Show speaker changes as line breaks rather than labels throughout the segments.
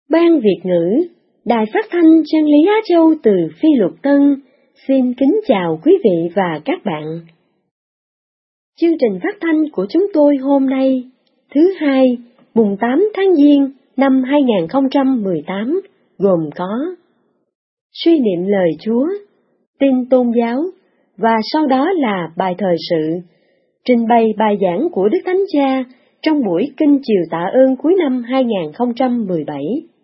Ban Việt ngữ, Đài Phát thanh Chân lý Á Châu từ Phi Luật Tân, xin kính chào quý vị và các bạn. Chương trình phát thanh của chúng tôi hôm nay, thứ Hai, mùng 8 tháng Giêng năm 2018, gồm có suy niệm lời Chúa, tin tôn giáo, và sau đó là bài thời sự, trình bày bài giảng của Đức Thánh Cha trong buổi Kinh Chiều Tạ ơn cuối năm 2017.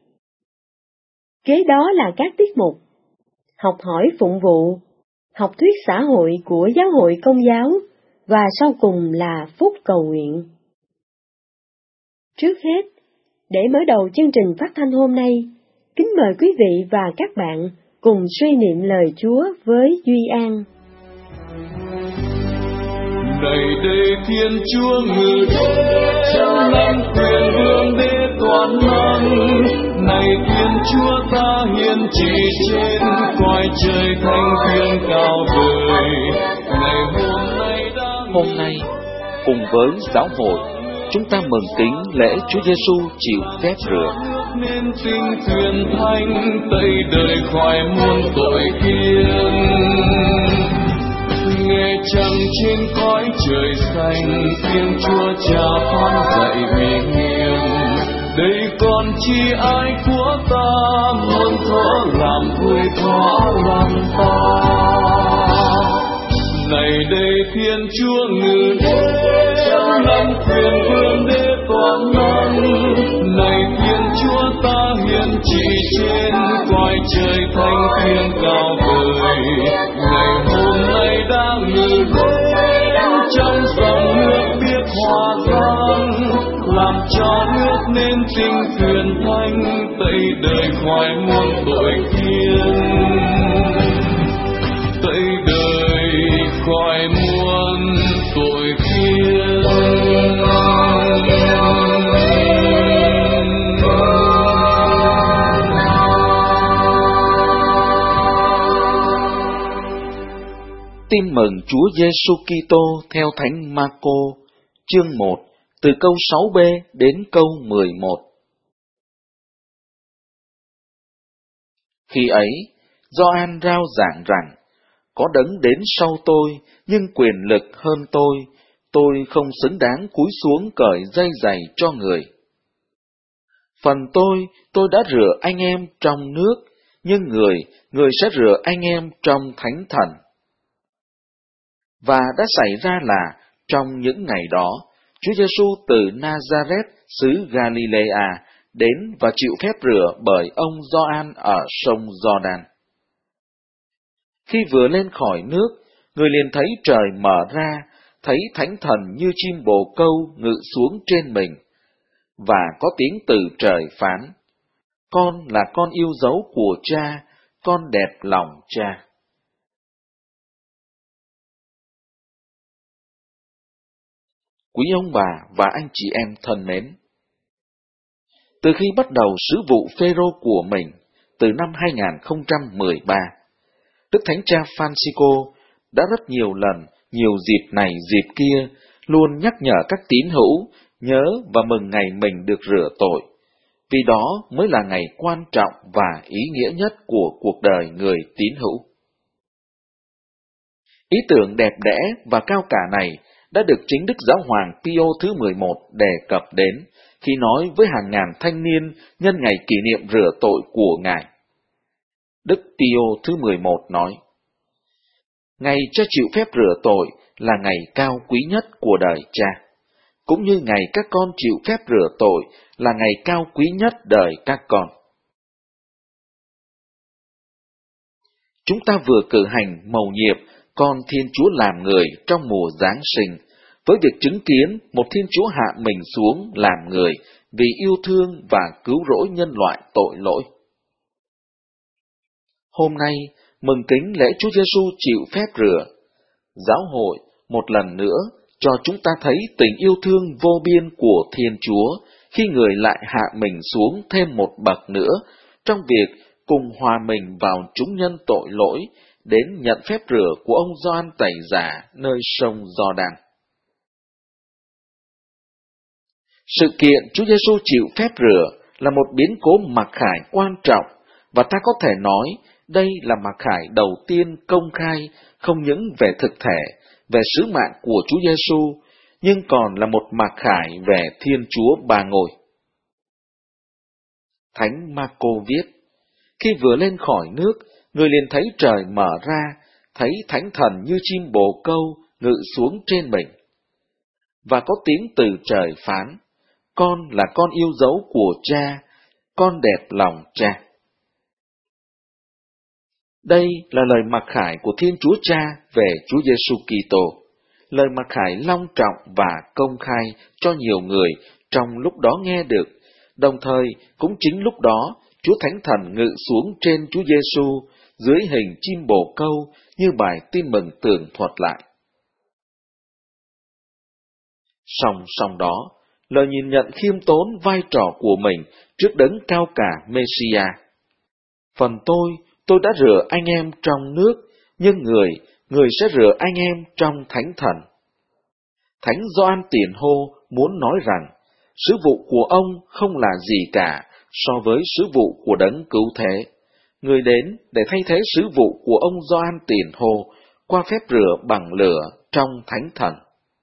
Kế đó là các tiết mục học hỏi phụng vụ, học thuyết xã hội của Giáo hội Công giáo, và sau cùng là phút cầu nguyện. Trước hết, để mở đầu chương trình phát thanh hôm nay, kính mời quý vị và các bạn cùng suy niệm lời Chúa với Duy An.
Này đây Thiên Chúa ngự trên năm quyền vương đế toàn năng, này Thiên Chúa ta hiền trị trên cõi trời thánh thiêng cao vời. Ngày hôm nay cùng với giáo hội, chúng ta mừng kính lễ Chúa Giêsu chịu phép rửa, nên tinh thuyền thánh tẩy đời khỏi muôn tội khiên. Nghe trăng trên cõi trời xanh, tiếng Chúa Cha phán dạy uy nghiêm. Đây còn chi ai của ta, muôn thuở làm vui thỏa lòng ta. Này đây Thiên Chúa ngự trên năm quyền vương đế toàn năng, này Thiên Chúa ta hiền trị trên cõi trời thánh thiêng cao vời. Ngày hôm nay đang ngự đến trong dòng nước biết hòa giang, làm cho nước nên tinh thuyền thánh tẩy đời khỏi muôn tội khiên, tẩy đời khỏi muôn tội khiên. Tin mừng Chúa Giêsu Kitô theo Thánh Marco, chương 1, từ câu 6b đến câu 11. Khi ấy, Gioan rao giảng rằng: có đấng đến sau tôi, nhưng quyền lực hơn tôi không xứng đáng cúi xuống cởi dây giày cho người. Phần tôi đã rửa anh em trong nước, nhưng người sẽ rửa anh em trong Thánh Thần. Và đã xảy ra là, trong những ngày đó, Chúa Giêsu từ Nazareth xứ Galilea đến và chịu phép rửa bởi ông Gioan ở sông Giođan. Khi vừa lên khỏi nước, người liền thấy trời mở ra, thấy Thánh Thần như chim bồ câu ngự xuống trên mình, và có tiếng từ trời phán: con là con yêu dấu của Cha, con đẹp lòng Cha. Quý ông bà và anh chị em thân mến, từ khi bắt đầu sứ vụ Phêrô của mình, từ năm 2013, Đức Thánh Cha Francisco đã rất nhiều lần, nhiều dịp này dịp kia, luôn nhắc nhở các tín hữu nhớ và mừng ngày mình được rửa tội, vì đó mới là ngày quan trọng và ý nghĩa nhất của cuộc đời người tín hữu. Ý tưởng đẹp đẽ và cao cả này đã được chính Đức Giáo hoàng Pio thứ 11 đề cập đến khi nói với hàng ngàn thanh niên nhân ngày kỷ niệm rửa tội của Ngài. Đức Pio thứ 11 nói: ngày Cha chịu phép rửa tội là ngày cao quý nhất của đời Cha, cũng như ngày các con chịu phép rửa tội là ngày cao quý nhất đời các con. Chúng ta vừa cử hành mầu nhiệm con Thiên Chúa làm người trong mùa Giáng sinh, với việc chứng kiến một Thiên Chúa hạ mình xuống làm người vì yêu thương và cứu rỗi nhân loại tội lỗi. Hôm nay, mừng kính lễ Chúa Giêsu chịu phép rửa, giáo hội một lần nữa cho chúng ta thấy tình yêu thương vô biên của Thiên Chúa khi người lại hạ mình xuống thêm một bậc nữa trong việc cùng hòa mình vào chúng nhân tội lỗi đến nhận phép rửa của ông Gioan Tẩy Giả nơi sông Giođan. Sự kiện Chúa Giêsu chịu phép rửa là một biến cố mặc khải quan trọng, và ta có thể nói đây là mặc khải đầu tiên công khai không những về thực thể, về sứ mạng của Chúa Giêsu, nhưng còn là một mặc khải về Thiên Chúa Ba Ngôi. Thánh Marco viết, khi vừa lên khỏi nước, người liền thấy trời mở ra, thấy Thánh Thần như chim bồ câu ngự xuống trên mình. Và có tiếng từ trời phán, con là con yêu dấu của Cha, con đẹp lòng Cha. Đây là lời mặc khải của Thiên Chúa Cha về Chúa Giêsu Kitô, lời mặc khải long trọng và công khai cho nhiều người trong lúc đó nghe được. Đồng thời, cũng chính lúc đó, Chúa Thánh Thần ngự xuống trên Chúa Giêsu dưới hình chim bồ câu như bài tin mừng tường thuật lại. Song đó, lời nhìn nhận khiêm tốn vai trò của mình trước đấng cao cả Messiah. Phần tôi đã rửa anh em trong nước, nhưng người sẽ rửa anh em trong Thánh Thần. Thánh Gioan Tiền Hô muốn nói rằng, sứ vụ của ông không là gì cả so với sứ vụ của đấng cứu thế. Người đến để thay thế sứ vụ của ông Gioan Tiền Hô qua phép rửa bằng lửa trong Thánh Thần.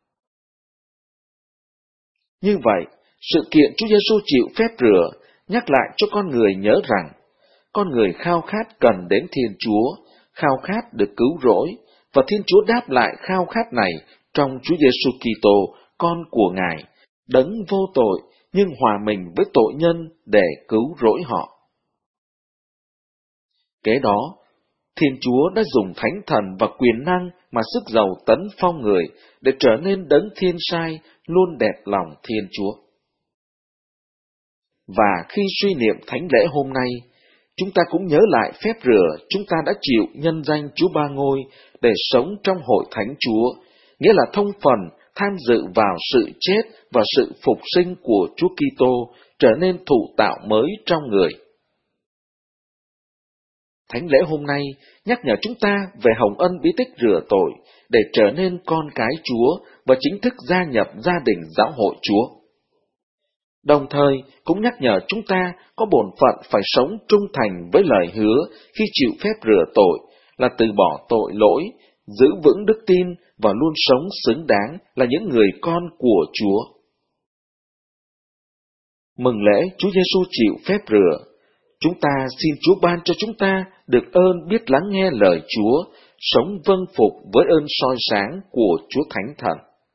Như vậy, sự kiện Chúa Giêsu chịu phép rửa nhắc lại cho con người nhớ rằng, con người khao khát cần đến Thiên Chúa, khao khát được cứu rỗi, và Thiên Chúa đáp lại khao khát này trong Chúa Giêsu Kitô, con của Ngài, đấng vô tội nhưng hòa mình với tội nhân để cứu rỗi họ. Kế đó, Thiên Chúa đã dùng Thánh Thần và quyền năng mà sức giàu tấn phong người để trở nên đấng thiên sai luôn đẹp lòng Thiên Chúa. Và khi suy niệm thánh lễ hôm nay, chúng ta cũng nhớ lại phép rửa chúng ta đã chịu nhân danh Chúa Ba Ngôi để sống trong hội thánh Chúa, nghĩa là thông phần tham dự vào sự chết và sự phục sinh của Chúa Kitô, trở nên thụ tạo mới trong người. Thánh lễ hôm nay nhắc nhở chúng ta về hồng ân bí tích rửa tội để trở nên con cái Chúa và chính thức gia nhập gia đình giáo hội Chúa. Đồng thời cũng nhắc nhở chúng ta có bổn phận phải sống trung thành với lời hứa khi chịu phép rửa tội, là từ bỏ tội lỗi, giữ vững đức tin và luôn sống xứng đáng là những người con của Chúa. Mừng lễ Chúa Giêsu chịu phép rửa, chúng ta xin Chúa ban cho chúng ta được ơn biết lắng nghe lời Chúa, sống vâng phục với ơn soi sáng của Chúa Thánh Thần.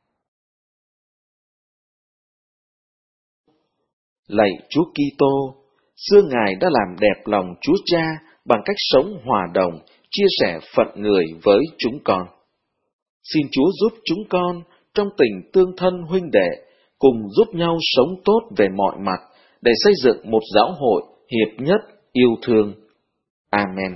Lạy Chúa Kitô, xưa Ngài đã làm đẹp lòng Chúa Cha bằng cách sống hòa đồng, chia sẻ phận người với chúng con. Xin Chúa giúp chúng con trong tình tương thân huynh đệ, cùng giúp nhau sống tốt về mọi mặt để xây dựng một giáo hội hiệp nhất, yêu thương. Amen.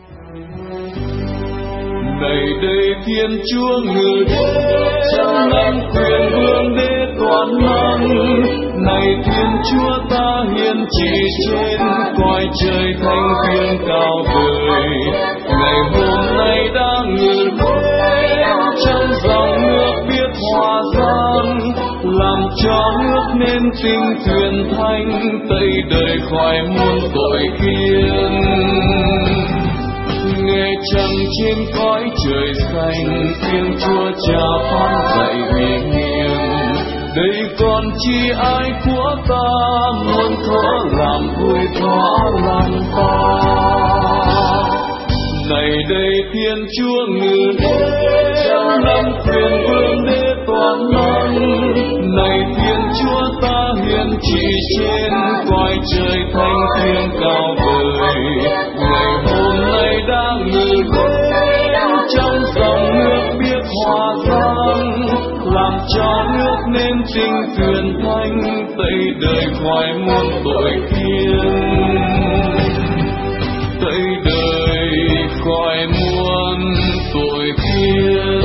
Này đây Thiên Chúa ngự trong năm quyền vương đế toàn năng, này Thiên Chúa ta hiền chỉ trên cõi trời thanh thiên cao vời, ngày hôm nay đã ngự trong dòng nước biết hòa gian, làm cho nước nên tinh thuyền thanh, tẩy đời khỏi muôn tội khiên. Nghe trăng trên cõi trời xanh, tiếng Chúa Cha phán dạy uy nghiêm. Đây còn chi ai của ta, muốn thở làm vui thỏa lòng ta. Này đây Thiên Chúa ngự trong năm quyền vương đế toàn năng, này Thiên Chúa ta hiền trị trên cõi trời thanh thiên cao vời, ngày hôm nay đã ngự trong dòng nước biết hòa gian, làm cho nước nên tinh tuyền thanh, tẩy đời khỏi muôn tội khiên, tẩy đời khỏi muôn tội khiên.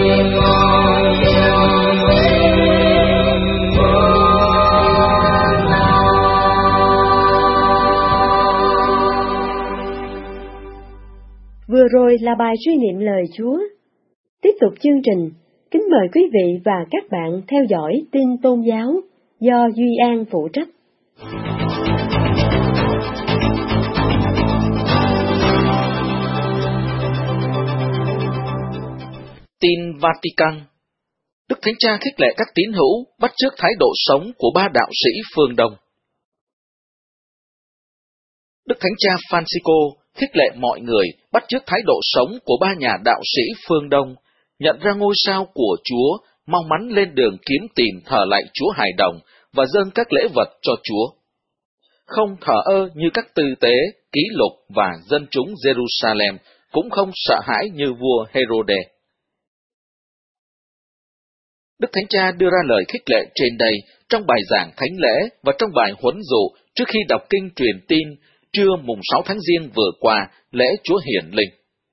Vừa rồi là bài suy niệm lời Chúa. Tiếp tục chương trình, kính mời quý vị và các bạn theo dõi tin tôn giáo do Duy An phụ trách.
Vatican, Đức Thánh Cha khích lệ các tín hữu bắt chước thái độ sống của ba đạo sĩ phương Đông. Đức Thánh Cha Francisco khích lệ mọi người bắt chước thái độ sống của ba nhà đạo sĩ phương Đông, nhận ra ngôi sao của Chúa, mong mắn lên đường kiếm tìm thờ lạy Chúa hài đồng và dâng các lễ vật cho Chúa. Không thờ ơ như các tư tế, ký lục và dân chúng Jerusalem, cũng không sợ hãi như vua Herode. Đức Thánh Cha đưa ra lời khích lệ trên đây trong bài giảng thánh lễ và trong bài huấn dụ trước khi đọc kinh truyền tin trưa mùng 6 tháng Giêng vừa qua, lễ Chúa Hiển Linh.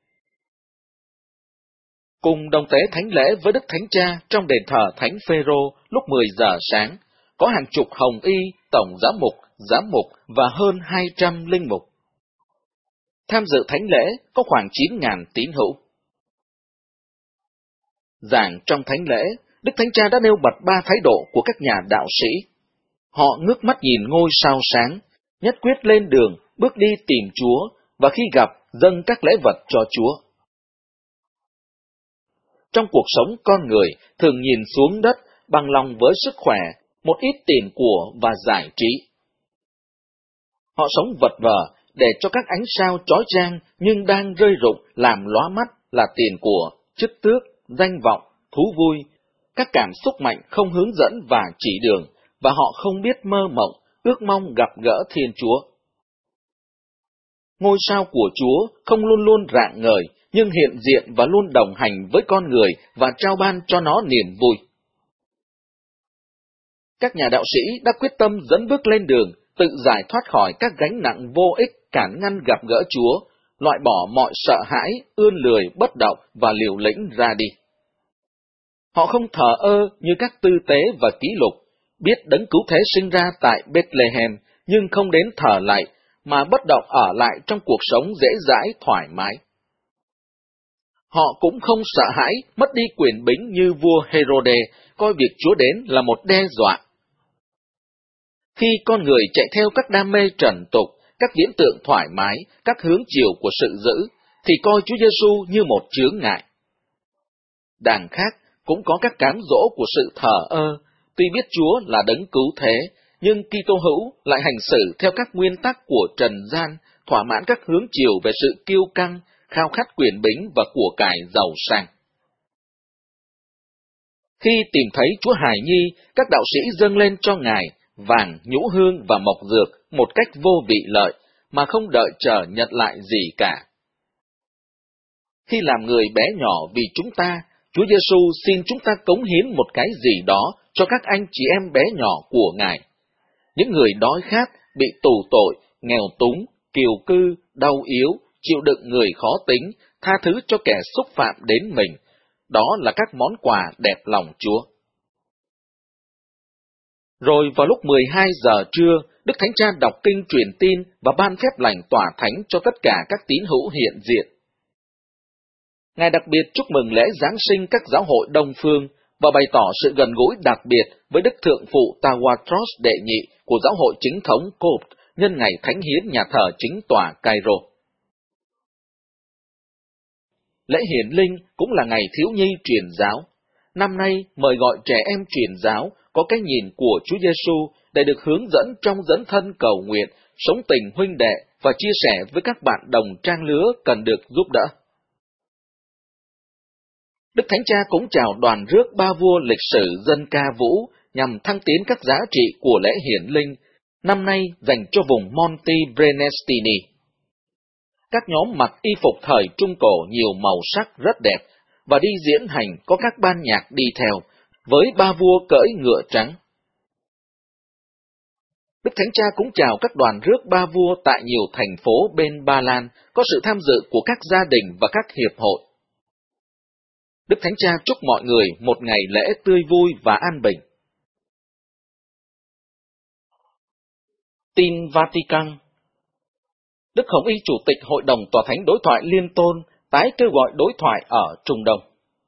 Cùng đồng tế thánh lễ với Đức Thánh Cha trong đền thờ Thánh Phêrô lúc 10 giờ sáng, có hàng chục hồng y, tổng giám mục và hơn 200 linh mục. Tham dự thánh lễ có khoảng 9.000 tín hữu. Giảng trong thánh lễ, Đức Thánh Cha đã nêu bật 3 thái độ của các nhà đạo sĩ. Họ ngước mắt nhìn ngôi sao sáng, nhất quyết lên đường, bước đi tìm Chúa, và khi gặp, dâng các lễ vật cho Chúa. Trong cuộc sống con người thường nhìn xuống đất bằng lòng với sức khỏe, một ít tiền của và giải trí. Họ sống vật vờ để cho các ánh sao chói chang nhưng đang rơi rụng làm lóa mắt là tiền của, chức tước, danh vọng, thú vui, các cảm xúc mạnh không hướng dẫn và chỉ đường, và họ không biết mơ mộng, ước mong gặp gỡ Thiên Chúa. Ngôi sao của Chúa không luôn luôn rạng ngời, nhưng hiện diện và luôn đồng hành với con người và trao ban cho nó niềm vui. Các nhà đạo sĩ đã quyết tâm dẫn bước lên đường, tự giải thoát khỏi các gánh nặng vô ích cản ngăn gặp gỡ Chúa, loại bỏ mọi sợ hãi, ươn lười, bất động và liều lĩnh ra đi. Họ không thờ ơ như các tư tế và ký lục, biết đấng cứu thế sinh ra tại Bethlehem nhưng không đến thờ lạy, mà bất động ở lại trong cuộc sống dễ dãi thoải mái. Họ cũng không sợ hãi mất đi quyền bính như vua Herode, coi việc Chúa đến là một đe dọa. Khi con người chạy theo các đam mê trần tục, các viễn tượng thoải mái, các hướng chiều của sự dữ, thì coi Chúa Giêsu như một chướng ngại. Đằng khác, cũng có các cám dỗ của sự thờ ơ, tuy biết Chúa là đấng cứu thế, nhưng Kitô hữu lại hành xử theo các nguyên tắc của trần gian, thỏa mãn các hướng chiều về sự kiêu căng, khao khát quyền bính và của cải giàu sang. Khi tìm thấy Chúa hài nhi, các đạo sĩ dâng lên cho Ngài vàng, nhũ hương và mộc dược một cách vô vị lợi, mà không đợi chờ nhận lại gì cả. Khi làm người bé nhỏ vì chúng ta, Chúa Giêsu xin chúng ta cống hiến một cái gì đó cho các anh chị em bé nhỏ của Ngài. Những người đói khát, bị tù tội, nghèo túng, kiều cư, đau yếu, chịu đựng người khó tính, tha thứ cho kẻ xúc phạm đến mình. Đó là các món quà đẹp lòng Chúa. Rồi vào lúc 12 giờ trưa, Đức Thánh Cha đọc kinh truyền tin và ban phép lành tỏa thánh cho tất cả các tín hữu hiện diện. Ngài đặc biệt chúc mừng lễ Giáng sinh các giáo hội Đông Phương và bày tỏ sự gần gũi đặc biệt với Đức Thượng phụ Tawadros đệ nhị của giáo hội chính thống Copt nhân ngày thánh hiến nhà thờ chính tòa Cairo. Lễ hiển linh cũng là ngày thiếu nhi truyền giáo. Năm nay mời gọi trẻ em truyền giáo có cái nhìn của Chúa Giêsu để được hướng dẫn trong dấn thân cầu nguyện, sống tình huynh đệ và chia sẻ với các bạn đồng trang lứa cần được giúp đỡ. Đức Thánh Cha cũng chào đoàn rước ba vua lịch sử dân ca vũ nhằm thăng tiến các giá trị của lễ hiển linh, năm nay dành cho vùng Monte Brenestini. Các nhóm mặc y phục thời Trung Cổ nhiều màu sắc rất đẹp, và đi diễn hành có các ban nhạc đi theo, với ba vua cưỡi ngựa trắng. Đức Thánh Cha cũng chào các đoàn rước ba vua tại nhiều thành phố bên Ba Lan, có sự tham dự của các gia đình và các hiệp hội. Đức Thánh Cha chúc mọi người một ngày lễ tươi vui và an bình. Tin Vatican. Đức Hồng Y Chủ tịch Hội đồng Tòa Thánh Đối thoại Liên Tôn tái kêu gọi đối thoại ở Trung Đông.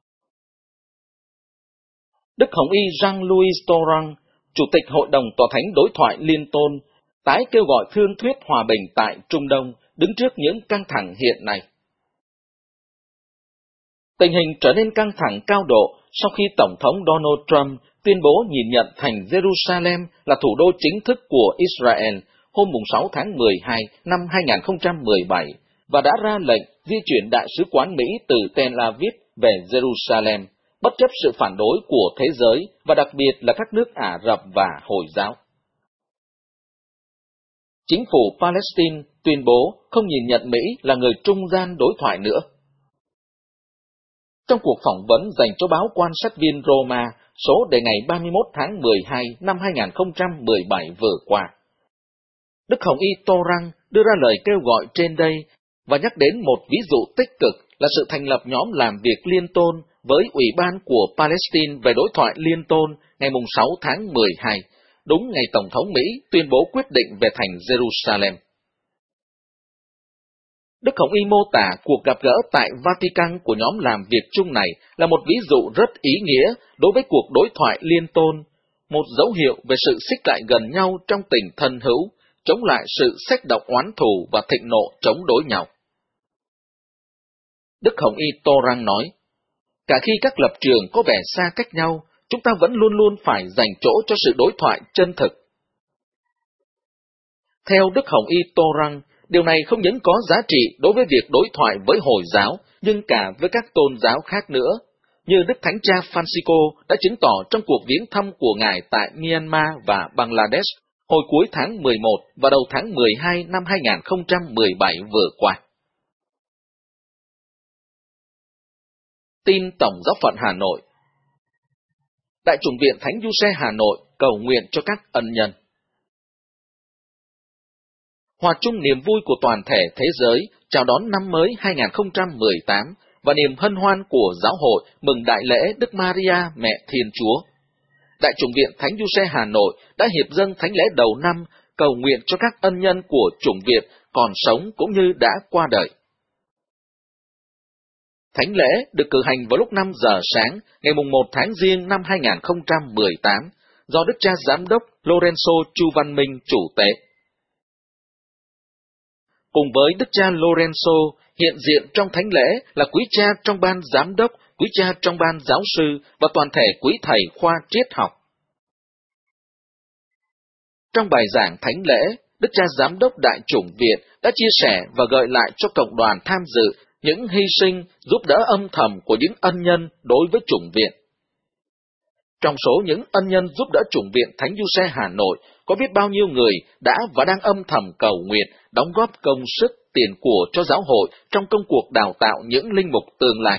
Đức Hồng Y Jean-Louis Torrang, Chủ tịch Hội đồng Tòa Thánh Đối thoại Liên Tôn, tái kêu gọi thương thuyết hòa bình tại Trung Đông đứng trước những căng thẳng hiện nay. Tình hình trở nên căng thẳng cao độ sau khi Tổng thống Donald Trump tuyên bố nhìn nhận thành Jerusalem là thủ đô chính thức của Israel hôm 6 tháng 12 năm 2017 và đã ra lệnh di chuyển đại sứ quán Mỹ từ Tel Aviv về Jerusalem, bất chấp sự phản đối của thế giới và đặc biệt là các nước Ả Rập và Hồi giáo. Chính phủ Palestine tuyên bố không nhìn nhận Mỹ là người trung gian đối thoại nữa. Trong cuộc phỏng vấn dành cho báo Quan sát viên Roma số đề ngày 31 tháng 12 năm 2017 vừa qua, Đức Hồng Y Torang đưa ra lời kêu gọi trên đây và nhắc đến một ví dụ tích cực là sự thành lập nhóm làm việc liên tôn với Ủy ban của Palestine về đối thoại liên tôn ngày 6 tháng 12, đúng ngày Tổng thống Mỹ tuyên bố quyết định về thành Jerusalem. Đức Hồng Y mô tả cuộc gặp gỡ tại Vatican của nhóm làm việc chung này là một ví dụ rất ý nghĩa đối với cuộc đối thoại liên tôn, một dấu hiệu về sự xích lại gần nhau trong tình thân hữu, chống lại sự xách động oán thù và thịnh nộ chống đối nhau. Đức Hồng Y Torang nói, cả khi các lập trường có vẻ xa cách nhau, chúng ta vẫn luôn luôn phải dành chỗ cho sự đối thoại chân thực. Theo Đức Hồng Y Torang, điều này không những có giá trị đối với việc đối thoại với Hồi giáo, nhưng cả với các tôn giáo khác nữa, như Đức Thánh Cha Francisco đã chứng tỏ trong cuộc viếng thăm của Ngài tại Myanmar và Bangladesh hồi cuối tháng 11 và đầu tháng 12 năm 2017 vừa qua. Tin Tổng Giáo phận Hà Nội. Đại chủng viện Thánh Giuse Hà Nội cầu nguyện cho các ân nhân. Hòa chung niềm vui của toàn thể thế giới chào đón năm mới 2018 và niềm hân hoan của giáo hội mừng đại lễ Đức Maria Mẹ Thiên Chúa. Đại chủng viện Thánh Giuse Hà Nội đã hiệp dâng thánh lễ đầu năm cầu nguyện cho các ân nhân của chủng viện còn sống cũng như đã qua đời. Thánh lễ được cử hành vào lúc 5 giờ sáng ngày 1 tháng Giêng năm 2018 do Đức cha Giám đốc Lorenzo Chu Văn Minh chủ tế. Cùng với Đức cha Lorenzo, hiện diện trong thánh lễ là quý cha trong ban giám đốc, quý cha trong ban giáo sư và toàn thể quý thầy khoa triết học. Trong bài giảng thánh lễ, Đức cha Giám đốc Đại chủng viện đã chia sẻ và gợi lại cho cộng đoàn tham dự những hy sinh, giúp đỡ âm thầm của những ân nhân đối với chủng viện. Trong số những ân nhân giúp đỡ chủng viện Thánh Giuse Hà Nội, có biết bao nhiêu người đã và đang âm thầm cầu nguyện, đóng góp công sức, tiền của cho giáo hội trong công cuộc đào tạo những linh mục tương lai.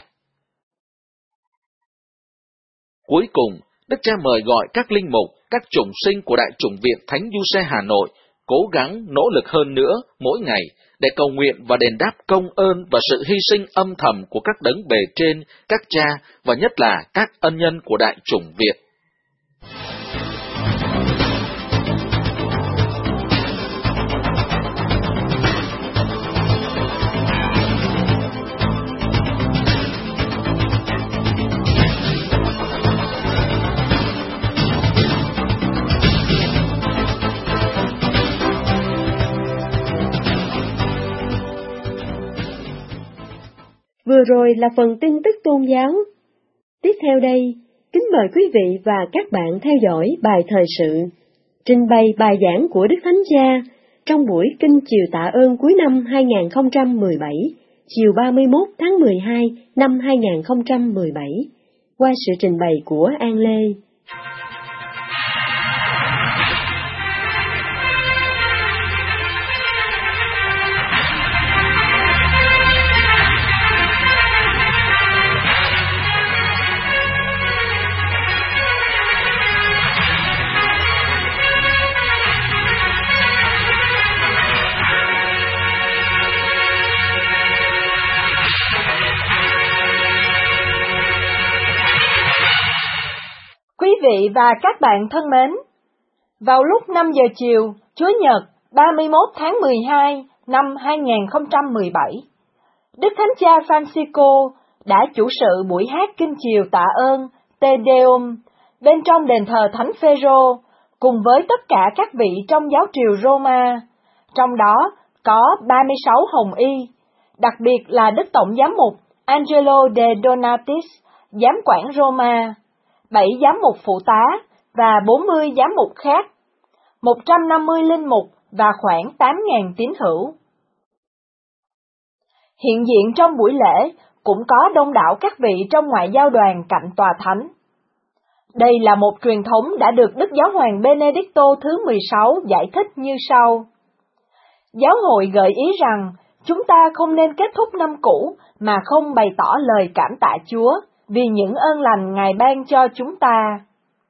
Cuối cùng, Đức cha mời gọi các linh mục, các chủng sinh của Đại chủng viện Thánh Giuse Hà Nội cố gắng nỗ lực hơn nữa mỗi ngày để cầu nguyện và đền đáp công ơn và sự hy sinh âm thầm của các đấng bề trên, các cha và nhất là các ân nhân của Đại chủng viện.
Vừa rồi là phần tin tức tôn giáo. Tiếp theo đây, kính mời quý vị và các bạn theo dõi bài thời sự, trình bày bài giảng của Đức Thánh Cha trong buổi Kinh Chiều Tạ ơn cuối năm 2017, chiều 31 tháng 12 năm 2017, qua sự trình bày của An Lê.
Quý vị và các bạn thân mến, vào lúc 5 giờ chiều, Chúa Nhật 31 tháng 12 năm 2017, Đức Thánh Cha Francisco đã chủ sự buổi hát Kinh Chiều Tạ ơn Te Deum bên trong đền thờ Thánh Phêrô cùng với tất cả các vị trong giáo triều Roma, trong đó có 36 hồng y, đặc biệt là Đức Tổng Giám mục Angelo de Donatis, giám quản Roma, 7 giám mục phụ tá và 40 giám mục khác, 150 linh mục và khoảng 8.000 tín hữu. Hiện diện trong buổi lễ cũng có đông đảo các vị trong ngoại giao đoàn cạnh tòa thánh. Đây là một truyền thống đã được Đức Giáo hoàng Benedicto thứ 16 giải thích như sau. Giáo hội gợi ý rằng chúng ta không nên kết thúc năm cũ mà không bày tỏ lời cảm tạ Chúa vì những ơn lành Ngài ban cho chúng ta.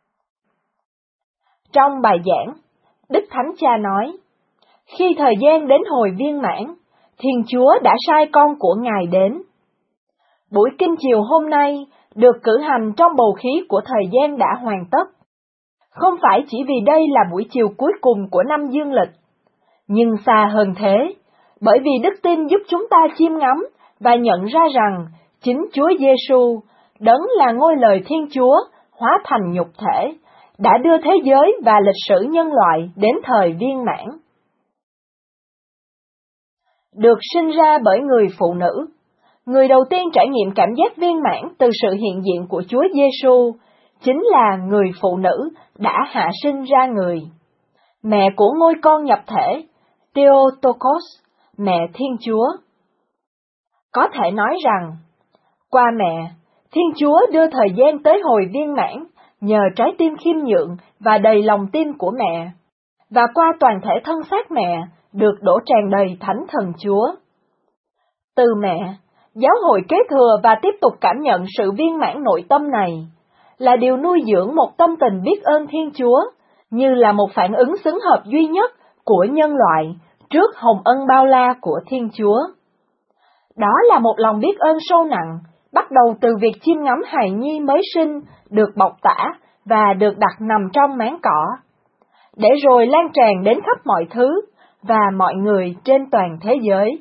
Trong bài giảng, Đức Thánh Cha nói, khi thời gian đến hồi viên mãn, Thiên Chúa đã sai con của Ngài đến. Buổi kinh chiều hôm nay được cử hành trong bầu khí của thời gian đã hoàn tất. Không phải chỉ vì đây là buổi chiều cuối cùng của năm dương lịch, nhưng xa hơn thế, bởi vì đức tin giúp chúng ta chiêm ngắm và nhận ra rằng chính Chúa Giêsu, Đấng là ngôi lời Thiên Chúa, hóa thành nhục thể, đã đưa thế giới và lịch sử nhân loại đến thời viên mãn. Được sinh ra bởi người phụ nữ, người đầu tiên trải nghiệm cảm giác viên mãn từ sự hiện diện của Chúa Giêsu chính là người phụ nữ đã hạ sinh ra người, mẹ của ngôi con nhập thể, Theotokos, mẹ Thiên Chúa. Có thể nói rằng, qua mẹ, Thiên Chúa đưa thời gian tới hồi viên mãn nhờ trái tim khiêm nhượng và đầy lòng tin của mẹ, và qua toàn thể thân xác mẹ được đổ tràn đầy Thánh Thần Chúa. Từ mẹ, giáo hội kế thừa và tiếp tục cảm nhận sự viên mãn nội tâm này, là điều nuôi dưỡng một tâm tình biết ơn Thiên Chúa, như là một phản ứng xứng hợp duy nhất của nhân loại trước hồng ân bao la của Thiên Chúa. Đó là một lòng biết ơn sâu nặng, bắt đầu từ việc chiêm ngắm hài nhi mới sinh được bọc tả và được đặt nằm trong máng cỏ, để rồi lan tràn đến khắp mọi thứ và mọi người trên toàn thế giới.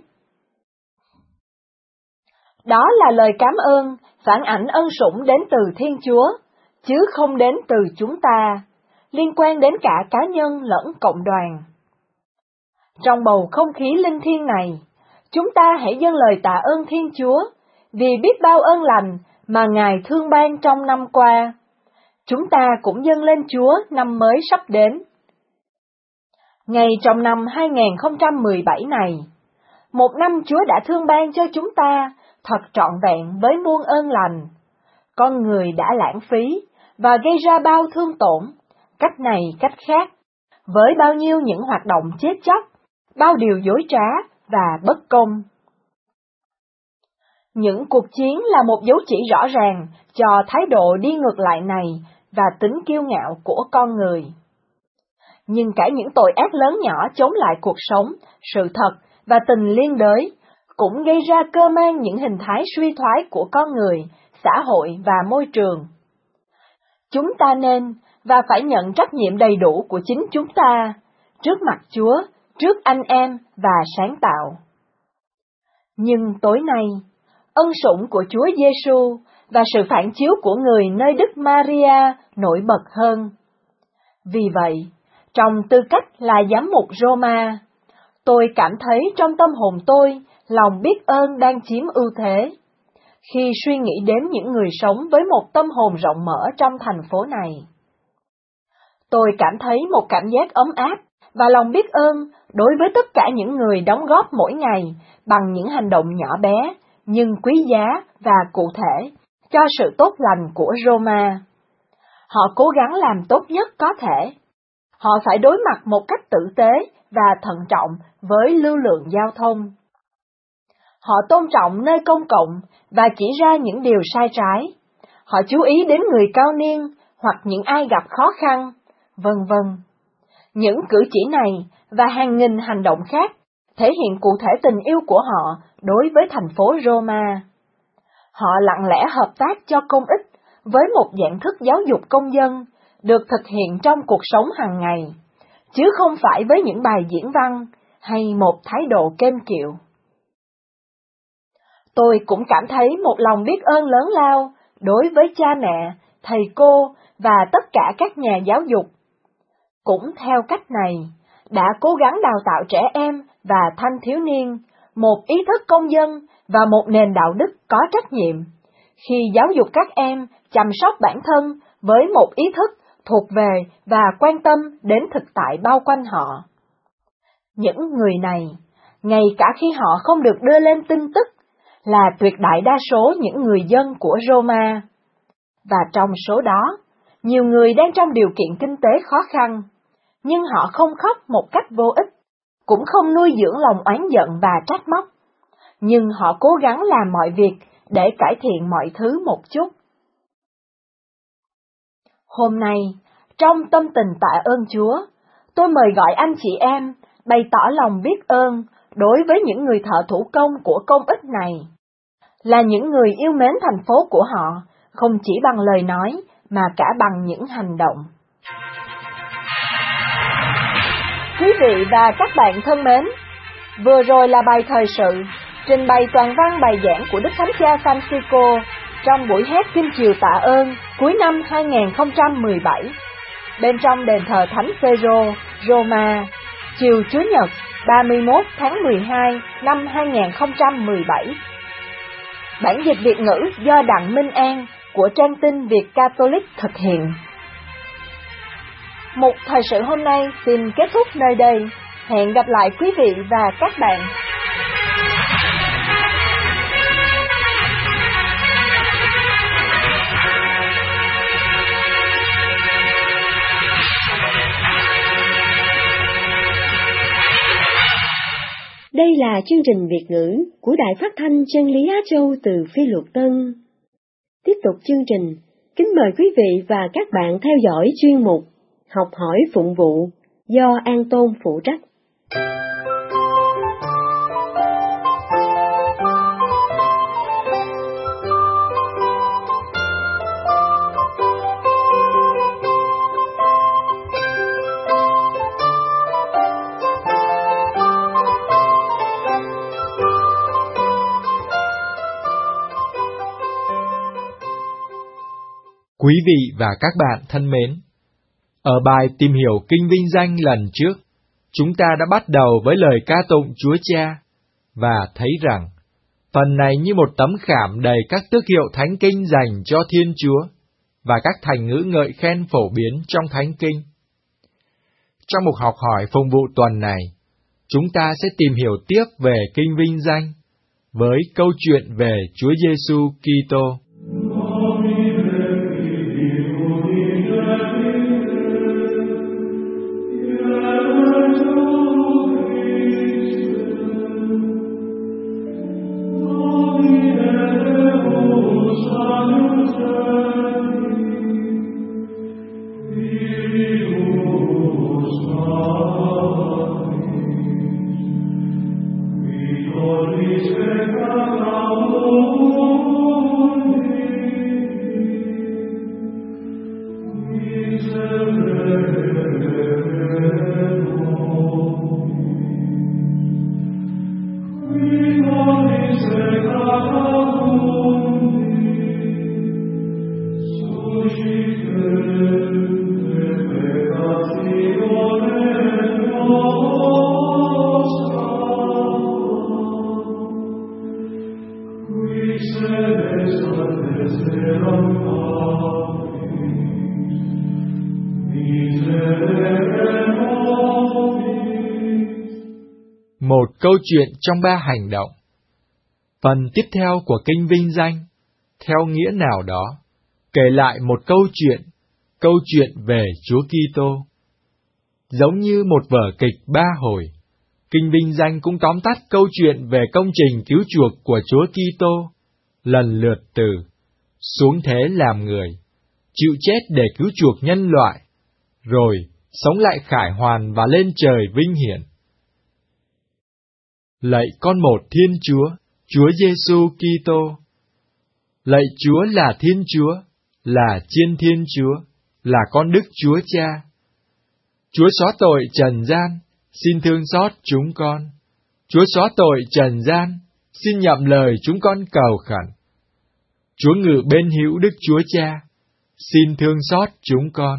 Đó là lời cảm ơn, phản ảnh ân sủng đến từ Thiên Chúa, chứ không đến từ chúng ta, liên quan đến cả cá nhân lẫn cộng đoàn. Trong bầu không khí linh thiêng này, chúng ta hãy dâng lời tạ ơn Thiên Chúa, vì biết bao ơn lành mà Ngài thương ban trong năm qua. Chúng ta cũng dâng lên Chúa năm mới sắp đến. Ngay trong năm 2017 này, một năm Chúa đã thương ban cho chúng ta thật trọn vẹn với muôn ơn lành. Con người đã lãng phí và gây ra bao thương tổn, cách này cách khác, với bao nhiêu những hoạt động chết chóc, bao điều dối trá và bất công. Những cuộc chiến là một dấu chỉ rõ ràng cho thái độ đi ngược lại này và tính kiêu ngạo của con người. Nhưng cả những tội ác lớn nhỏ chống lại cuộc sống, sự thật và tình liên đới cũng gây ra cơ man những hình thái suy thoái của con người, xã hội và môi trường. Chúng ta nên và phải nhận trách nhiệm đầy đủ của chính chúng ta, trước mặt Chúa, trước anh em và sáng tạo. Nhưng tối nay, ân sủng của Chúa Giêsu và sự phản chiếu của người nơi Đức Maria nổi bật hơn. Vì vậy, trong tư cách là giám mục Roma, tôi cảm thấy trong tâm hồn tôi lòng biết ơn đang chiếm ưu thế, khi suy nghĩ đến những người sống với một tâm hồn rộng mở trong thành phố này. Tôi cảm thấy một cảm giác ấm áp và lòng biết ơn đối với tất cả những người đóng góp mỗi ngày bằng những hành động nhỏ bé, nhưng quý giá và cụ thể, cho sự tốt lành của Roma. Họ cố gắng làm tốt nhất có thể. Họ phải đối mặt một cách tử tế và thận trọng với lưu lượng giao thông. Họ tôn trọng nơi công cộng và chỉ ra những điều sai trái. Họ chú ý đến người cao niên hoặc những ai gặp khó khăn, vân vân. Những cử chỉ này và hàng nghìn hành động khác thể hiện cụ thể tình yêu của họ đối với thành phố Roma. Họ lặng lẽ hợp tác cho công ích với một dạng thức giáo dục công dân được thực hiện trong cuộc sống hàng ngày, chứ không phải với những bài diễn văn hay một thái độ kênh kiệu. Tôi cũng cảm thấy một lòng biết ơn lớn lao đối với cha mẹ, thầy cô và tất cả các nhà giáo dục. Cũng theo cách này, đã cố gắng đào tạo trẻ em và thanh thiếu niên, một ý thức công dân và một nền đạo đức có trách nhiệm, khi giáo dục các em chăm sóc bản thân với một ý thức thuộc về và quan tâm đến thực tại bao quanh họ. Những người này, ngay cả khi họ không được đưa lên tin tức, là tuyệt đại đa số những người dân của Roma. Và trong số đó, nhiều người đang trong điều kiện kinh tế khó khăn, nhưng họ không khóc một cách vô ích, cũng không nuôi dưỡng lòng oán giận và trách móc, nhưng họ cố gắng làm mọi việc để cải thiện mọi thứ một chút. Hôm nay, trong tâm tình tạ ơn Chúa, tôi mời gọi anh chị em bày tỏ lòng biết ơn đối với những người thợ thủ công của công ích này, là những người yêu mến thành phố của họ, không chỉ bằng lời nói mà cả bằng những hành động. Quý vị và các bạn thân mến, vừa rồi là bài thời sự, trình bày toàn văn bài giảng của Đức Thánh Cha Francisco trong buổi hát Kinh Chiều Tạ Ơn cuối năm 2017, bên trong đền thờ Thánh Phêrô, Roma, chiều Chủ nhật 31 tháng 12 năm 2017. Bản dịch Việt ngữ do Đặng Minh An của trang tin Việt Catholic thực hiện. Mục thời sự hôm nay xin kết thúc nơi đây. Hẹn gặp lại quý vị và các bạn.
Đây là chương trình Việt ngữ của Đài Phát thanh Chân lý Á Châu từ Phi Luật Tân. Tiếp tục chương trình, kính mời quý vị và các bạn theo dõi chuyên mục Học hỏi phụng vụ do An Tôn phụ trách.
Quý vị và các bạn thân mến, ở bài tìm hiểu Kinh Vinh Danh lần trước, chúng ta đã bắt đầu với lời ca tụng Chúa Cha, và thấy rằng phần này như một tấm khảm đầy các tước hiệu Thánh Kinh dành cho Thiên Chúa, và các thành ngữ ngợi khen phổ biến trong Thánh Kinh. Trong mục học hỏi phụng vụ tuần này, chúng ta sẽ tìm hiểu tiếp về Kinh Vinh Danh, với câu chuyện về Chúa Giêsu Kitô. Một câu chuyện trong 3 hành động. Phần tiếp theo của Kinh Vinh Danh, theo nghĩa nào đó, kể lại một câu chuyện về Chúa Kitô. Giống như một vở kịch 3 hồi, Kinh Vinh Danh cũng tóm tắt câu chuyện về công trình cứu chuộc của Chúa Kitô, lần lượt từ xuống thế làm người, chịu chết để cứu chuộc nhân loại, rồi sống lại khải hoàn và lên trời vinh hiển. Lạy con một Thiên Chúa, Chúa Giêsu Kitô. Lạy Chúa là Thiên Chúa, là Chiên Thiên Chúa, là con Đức Chúa Cha. Chúa xóa tội trần gian, xin thương xót chúng con. Chúa xóa tội trần gian, xin nhậm lời chúng con cầu khẩn. Chúa ngự bên hữu Đức Chúa Cha, xin thương xót chúng con.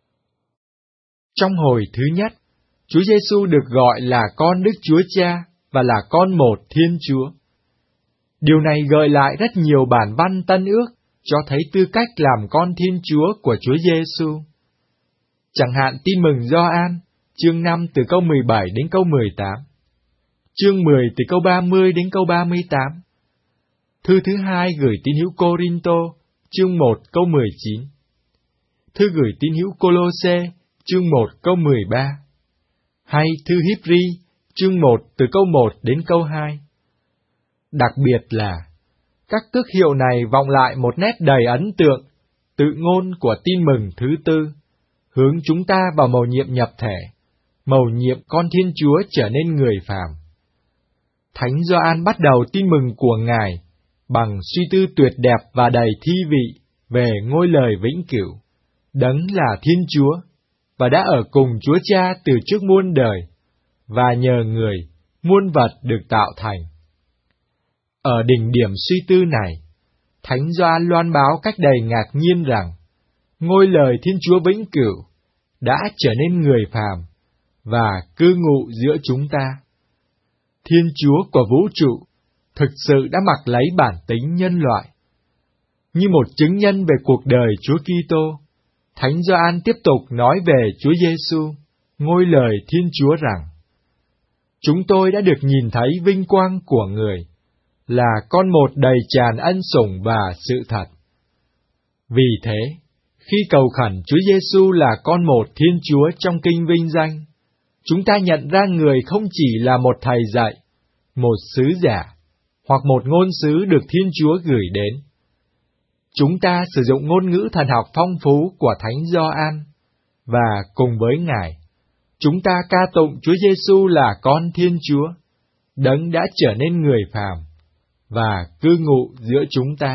Trong hồi thứ nhất, Chúa Giêsu được gọi là con Đức Chúa Cha và là con một Thiên Chúa. Điều này gợi lại rất nhiều bản văn Tân Ước cho thấy tư cách làm con Thiên Chúa của Chúa Giêsu. Chẳng hạn Tin mừng Gioan, chương 5 từ câu 17 đến câu 18, chương 10 từ câu 30 đến câu 38. Thư thứ hai gửi tín hữu Cô-rin-tô, chương 1 câu 19. Thư gửi tín hữu Cô-lô-sê, chương 1 câu 13. Hay thư Híp-ri, chương 1 từ câu 1 đến câu 2. Đặc biệt là, các tước hiệu này vọng lại một nét đầy ấn tượng, tự ngôn của Tin mừng thứ tư, hướng chúng ta vào mầu nhiệm nhập thể, mầu nhiệm con Thiên Chúa trở nên người phàm. Thánh Gioan bắt đầu tin mừng của Ngài bằng suy tư tuyệt đẹp và đầy thi vị về ngôi lời vĩnh cửu, đấng là Thiên Chúa, và đã ở cùng Chúa Cha từ trước muôn đời, và nhờ Người, muôn vật được tạo thành. Ở đỉnh điểm suy tư này, Thánh Gioan loan báo cách đầy ngạc nhiên rằng, ngôi lời Thiên Chúa vĩnh cửu đã trở nên người phàm và cư ngụ giữa chúng ta. Thiên Chúa của vũ trụ thực sự đã mặc lấy bản tính nhân loại. Như một chứng nhân về cuộc đời Chúa Kitô, Thánh Gioan tiếp tục nói về Chúa Giêsu, ngôi lời Thiên Chúa rằng: chúng tôi đã được nhìn thấy vinh quang của Người, là con một đầy tràn ân sủng và sự thật. Vì thế, khi cầu khẩn Chúa Giêsu là con một Thiên Chúa trong kinh vinh danh, chúng ta nhận ra Người không chỉ là một thầy dạy, một sứ giả, hoặc một ngôn sứ được Thiên Chúa gửi đến. Chúng ta sử dụng ngôn ngữ thần học phong phú của Thánh Gioan, và cùng với Ngài, chúng ta ca tụng Chúa Giêsu là con Thiên Chúa, đấng đã trở nên người phàm và cư ngụ giữa chúng ta.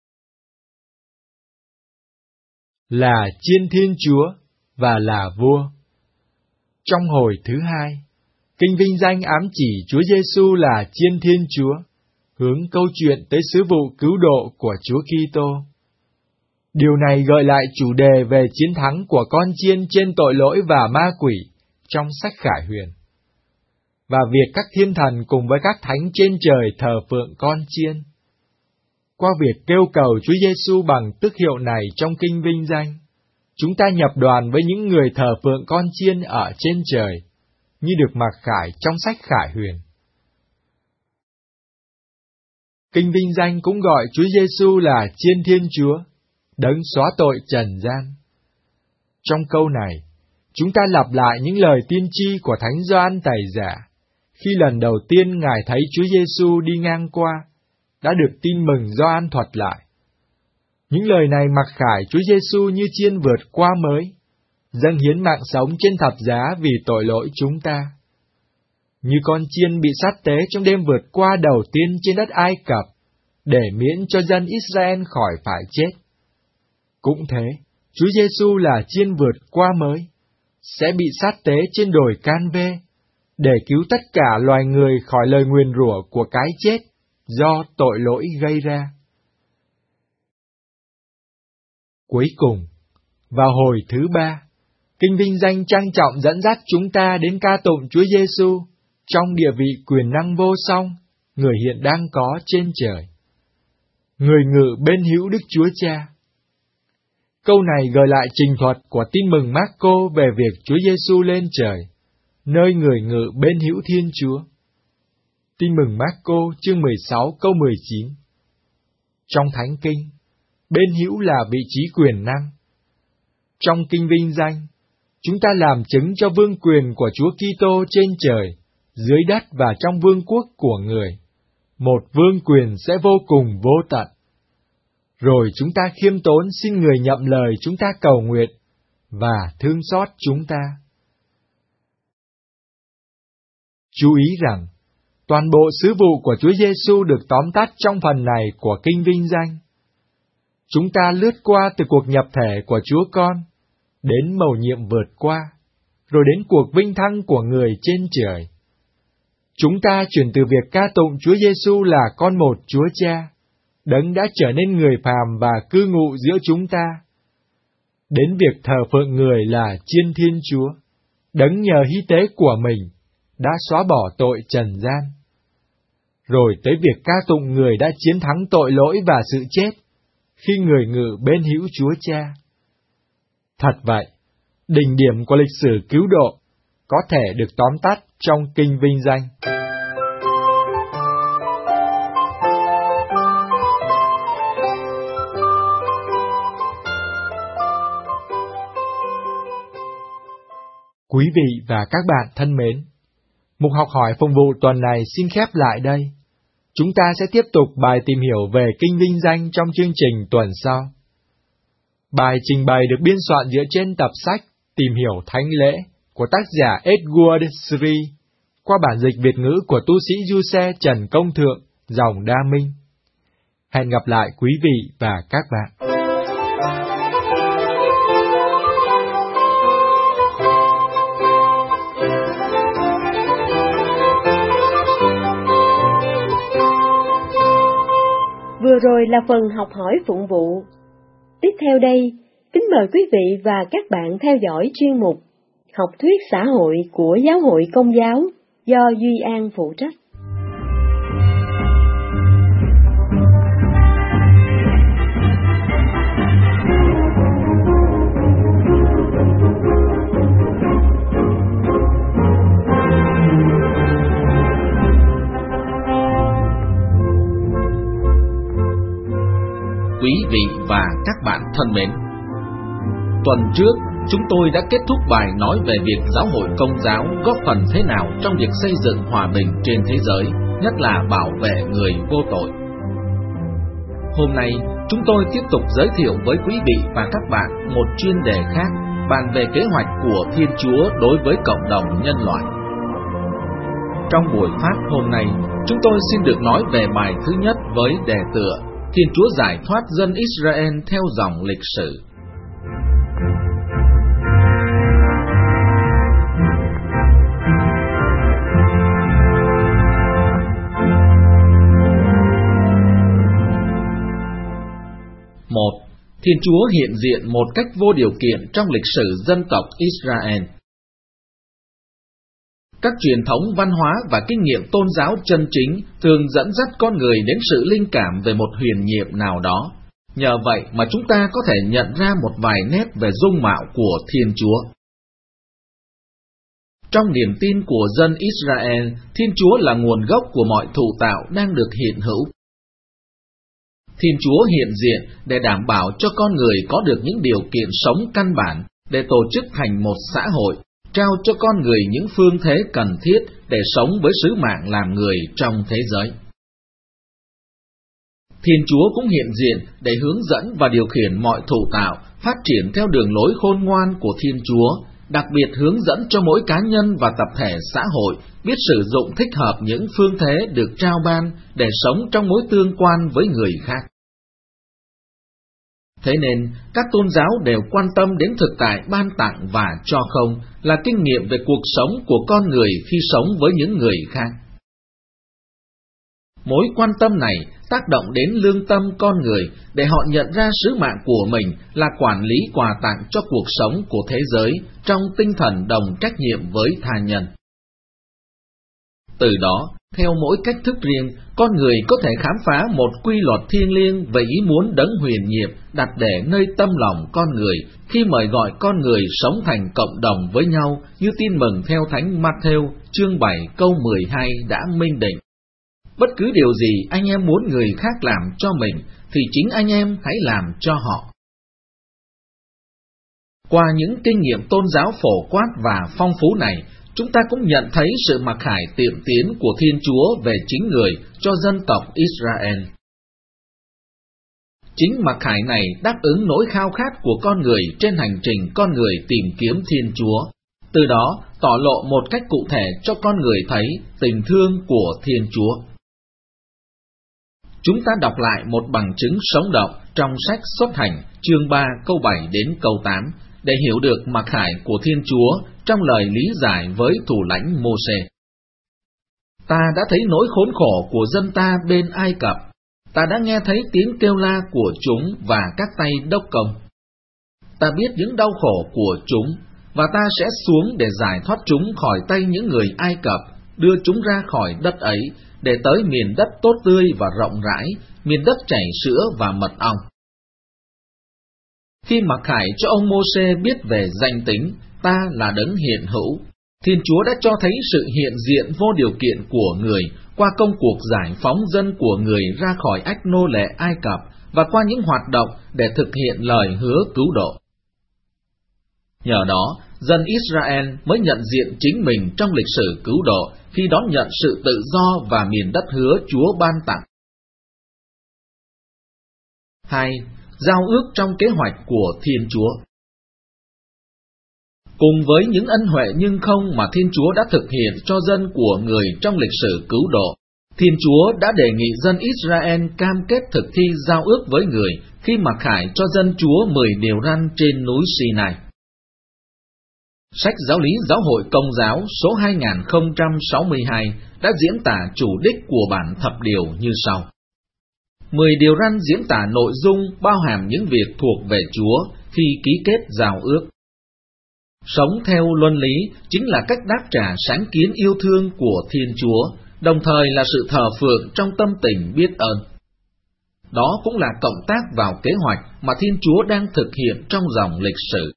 Là chiên Thiên Chúa và là vua. Trong hồi thứ hai, kinh vinh danh ám chỉ Chúa Giêsu là chiên Thiên Chúa, hướng câu chuyện tới sứ vụ cứu độ của Chúa Kitô. Điều này gợi lại chủ đề về chiến thắng của con chiên trên tội lỗi và ma quỷ trong sách Khải Huyền, và việc các thiên thần cùng với các thánh trên trời thờ phượng con chiên. Qua việc kêu cầu Chúa Giêsu bằng tước hiệu này trong kinh vinh danh, chúng ta nhập đoàn với những người thờ phượng con chiên ở trên trời, như được mặc khải trong sách Khải Huyền. Kinh vinh danh cũng gọi Chúa Giêsu là chiên Thiên Chúa, đấng xóa tội trần gian. Trong câu này, chúng ta lặp lại những lời tiên tri của Thánh Gioan Tẩy Giả, khi lần đầu tiên Ngài thấy Chúa Giêsu đi ngang qua, đã được Tin mừng Gioan thuật lại. Những lời này mặc khải Chúa Giêsu như chiên vượt qua mới, dâng hiến mạng sống trên thập giá vì tội lỗi chúng ta. Như con chiên bị sát tế trong đêm vượt qua đầu tiên trên đất Ai Cập, để miễn cho dân Israel khỏi phải chết. Cũng thế, Chúa Giêsu là chiên vượt qua mới, sẽ bị sát tế trên đồi Can-vê, để cứu tất cả loài người khỏi lời nguyền rủa của cái chết do tội lỗi gây ra. Cuối cùng, vào hồi thứ ba, kinh vinh danh trang trọng dẫn dắt chúng ta đến ca tụng Chúa Giêsu trong địa vị quyền năng vô song, Người hiện đang có trên trời. Người ngự bên hữu Đức Chúa Cha. Câu này gợi lại trình thuật của Tin mừng Mác-cô về việc Chúa Giêsu lên trời, nơi Người ngự bên hữu Thiên Chúa. Tin mừng Mác-cô chương 16 câu 19. Trong Thánh Kinh, bên hữu là vị trí quyền năng. Trong kinh vinh danh, chúng ta làm chứng cho vương quyền của Chúa Kitô trên trời, dưới đất và trong vương quốc của Người, một vương quyền sẽ vô cùng vô tận. Rồi chúng ta khiêm tốn xin Người nhậm lời chúng ta cầu nguyện và thương xót chúng ta. Chú ý rằng, toàn bộ sứ vụ của Chúa Giêsu được tóm tắt trong phần này của kinh vinh danh. Chúng ta lướt qua từ cuộc nhập thể của Chúa Con, đến mầu nhiệm vượt qua, rồi đến cuộc vinh thăng của Người trên trời. Chúng ta chuyển từ việc ca tụng Chúa Giêsu là con một Chúa Cha, đấng đã trở nên người phàm và cư ngụ giữa chúng ta, đến việc thờ phượng Người là chiên Thiên Chúa, đấng nhờ hy tế của mình đã xóa bỏ tội trần gian, rồi tới việc ca tụng người đã chiến thắng tội lỗi và sự chết, khi người ngự bên hữu Chúa Cha. Thật vậy, đỉnh điểm của lịch sử cứu độ có thể được tóm tắt trong Kinh Vinh Danh. Quý vị và các bạn thân mến, mục học hỏi phụng vụ tuần này xin khép lại đây. Chúng ta sẽ tiếp tục bài tìm hiểu về Kinh Vinh Danh trong chương trình tuần sau. Bài trình bày được biên soạn dựa trên tập sách Tìm hiểu Thánh lễ của tác giả Edward Sri qua bản dịch Việt ngữ của tu sĩ Giuse Trần Công Thượng, dòng Đa Minh. Hẹn gặp lại quý vị và các bạn.
Vừa rồi là phần học hỏi phụng vụ. Tiếp theo đây, kính mời quý vị và các bạn theo dõi chuyên mục Học thuyết xã hội của Giáo hội Công giáo do Duy An phụ trách.
Quý vị và các bạn thân mến, tuần trước chúng tôi đã kết thúc bài nói về việc giáo hội Công giáo góp phần thế nào trong việc xây dựng hòa bình trên thế giới, nhất là bảo vệ người vô tội. Hôm nay chúng tôi tiếp tục giới thiệu với quý vị và các bạn một chuyên đề khác, bàn về kế hoạch của Thiên Chúa đối với cộng đồng nhân loại. Trong buổi phát hôm nay, chúng tôi xin được nói về bài thứ nhất với đề tựa Thiên Chúa giải thoát dân Israel theo dòng lịch sử. Một, Thiên Chúa hiện diện một cách vô điều kiện trong lịch sử dân tộc Israel. Các truyền thống văn hóa và kinh nghiệm tôn giáo chân chính thường dẫn dắt con người đến sự linh cảm về một huyền nhiệm nào đó. Nhờ vậy mà chúng ta có thể nhận ra một vài nét về dung mạo của Thiên Chúa. Trong niềm tin của dân Israel, Thiên Chúa là nguồn gốc của mọi thụ tạo đang được hiện hữu. Thiên Chúa hiện diện để đảm bảo cho con người có được những điều kiện sống căn bản để tổ chức thành một xã hội, trao cho con người những phương thế cần thiết để sống với sứ mạng làm người trong thế giới. Thiên Chúa cũng hiện diện để hướng dẫn và điều khiển mọi thụ tạo phát triển theo đường lối khôn ngoan của Thiên Chúa, đặc biệt hướng dẫn cho mỗi cá nhân và tập thể xã hội biết sử dụng thích hợp những phương thế được trao ban để sống trong mối tương quan với người khác. Thế nên, các tôn giáo đều quan tâm đến thực tại ban tặng và cho không là kinh nghiệm về cuộc sống của con người khi sống với những người khác. Mối quan tâm này tác động đến lương tâm con người để họ nhận ra sứ mạng của mình là quản lý quà tặng cho cuộc sống của thế giới trong tinh thần đồng trách nhiệm với tha nhân. Từ đó, theo mỗi cách thức riêng, con người có thể khám phá một quy luật thiêng liêng về ý muốn đấng huyền nhiệm đặt để nơi tâm lòng con người khi mời gọi con người sống thành cộng đồng với nhau như tin mừng theo Thánh Matthew chương 7 câu 12 đã minh định. Bất cứ điều gì anh em muốn người khác làm cho mình thì chính anh em hãy làm cho họ. Qua những kinh nghiệm tôn giáo phổ quát và phong phú này, chúng ta cũng nhận thấy sự mặc khải tiệm tiến của Thiên Chúa về chính người cho dân tộc Israel. Chính mặc khải này đáp ứng nỗi khao khát của con người trên hành trình con người tìm kiếm Thiên Chúa, từ đó tỏ lộ một cách cụ thể cho con người thấy tình thương của Thiên Chúa. Chúng ta đọc lại một bằng chứng sống động trong sách Xuất Hành chương 3 câu 7 đến câu 8 để hiểu được mặc khải của Thiên Chúa trong lời lý giải với thủ lãnh Mô-sê. Ta đã thấy nỗi khốn khổ của dân ta bên Ai Cập, ta đã nghe thấy tiếng kêu la của chúng và các tay đốc công. Ta biết những đau khổ của chúng, và ta sẽ xuống để giải thoát chúng khỏi tay những người Ai Cập, đưa chúng ra khỏi đất ấy, để tới miền đất tốt tươi và rộng rãi, miền đất chảy sữa và mật ong. Khi mặc khải cho ông Mô-sê biết về danh tính, ta là đấng hiện hữu, Thiên Chúa đã cho thấy sự hiện diện vô điều kiện của người qua công cuộc giải phóng dân của người ra khỏi ách nô lệ Ai Cập và qua những hoạt động để thực hiện lời hứa cứu độ. Nhờ đó, dân Israel mới nhận diện chính mình trong lịch sử cứu độ khi đón nhận sự tự do và miền đất hứa Chúa ban tặng. 2. Giao ước trong kế hoạch của Thiên Chúa. Cùng với những ân huệ nhưng không mà Thiên Chúa đã thực hiện cho dân của người trong lịch sử cứu độ, Thiên Chúa đã đề nghị dân Israel cam kết thực thi giao ước với người khi mặc khải cho dân Chúa 10 điều răn trên núi Sinai. Sách Giáo lý Giáo hội Công giáo số 2062 đã diễn tả chủ đích của bản thập điều như sau. 10 điều răn diễn tả nội dung bao hàm những việc thuộc về Chúa khi ký kết giao ước. Sống theo luân lý chính là cách đáp trả sáng kiến yêu thương của Thiên Chúa, đồng thời là sự thờ phượng trong tâm tình biết ơn. Đó cũng là cộng tác vào kế hoạch mà Thiên Chúa đang thực hiện trong dòng lịch sử.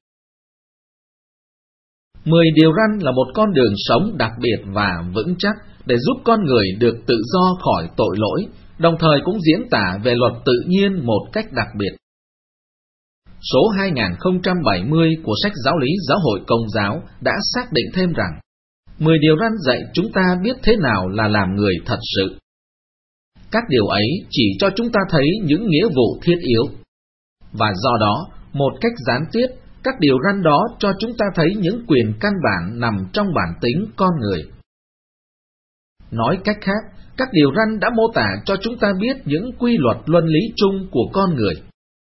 10 điều răn là một con đường sống đặc biệt và vững chắc để giúp con người được tự do khỏi tội lỗi, đồng thời cũng diễn tả về luật tự nhiên một cách đặc biệt. Số 2070 của sách Giáo lý Giáo hội Công giáo đã xác định thêm rằng 10 điều răn dạy chúng ta biết thế nào là làm người thật sự. Các điều ấy chỉ cho chúng ta thấy những nghĩa vụ thiết yếu, và do đó, một cách gián tiếp, các điều răn đó cho chúng ta thấy những quyền căn bản nằm trong bản tính con người. Nói cách khác, các điều răn đã mô tả cho chúng ta biết những quy luật luân lý chung của con người.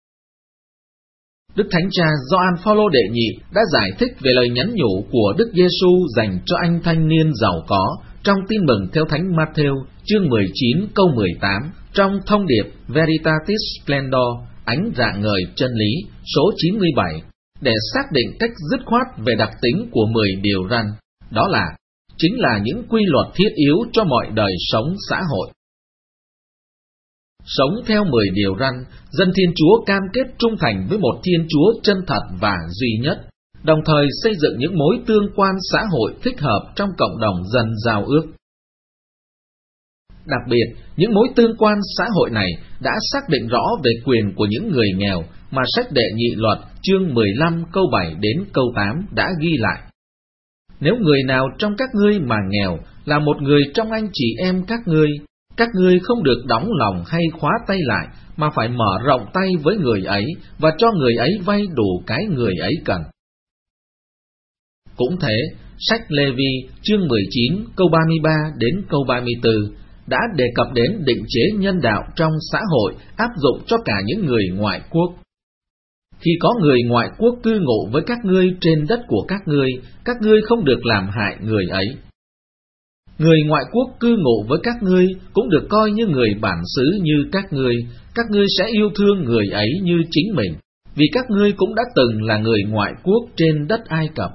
Đức Thánh Cha Gioan Phaolô đệ nhị đã giải thích về lời nhắn nhủ của Đức Giêsu dành cho anh thanh niên giàu có trong Tin mừng theo Thánh Matthew chương 19 câu 18 trong thông điệp Veritatis Splendor, ánh rạng ngời chân lý số 97, để xác định cách dứt khoát về đặc tính của 10 điều răn, đó là chính là những quy luật thiết yếu cho mọi đời sống xã hội. Sống theo 10 điều răn, dân Thiên Chúa cam kết trung thành với một Thiên Chúa chân thật và duy nhất, đồng thời xây dựng những mối tương quan xã hội thích hợp trong cộng đồng dân giao ước. Đặc biệt, những mối tương quan xã hội này đã xác định rõ về quyền của những người nghèo mà sách Đệ Nhị Luật chương 15 câu 7 đến câu 8 đã ghi lại. Nếu người nào trong các ngươi mà nghèo là một người trong anh chị em các ngươi không được đóng lòng hay khóa tay lại, mà phải mở rộng tay với người ấy và cho người ấy vay đủ cái người ấy cần. Cũng thế, sách Lê-vi chương 19 câu 33 đến câu 34 đã đề cập đến định chế nhân đạo trong xã hội áp dụng cho cả những người ngoại quốc. Khi có người ngoại quốc cư ngụ với các ngươi trên đất của các ngươi không được làm hại người ấy. Người ngoại quốc cư ngụ với các ngươi cũng được coi như người bản xứ như các ngươi sẽ yêu thương người ấy như chính mình, vì các ngươi cũng đã từng là người ngoại quốc trên đất Ai Cập.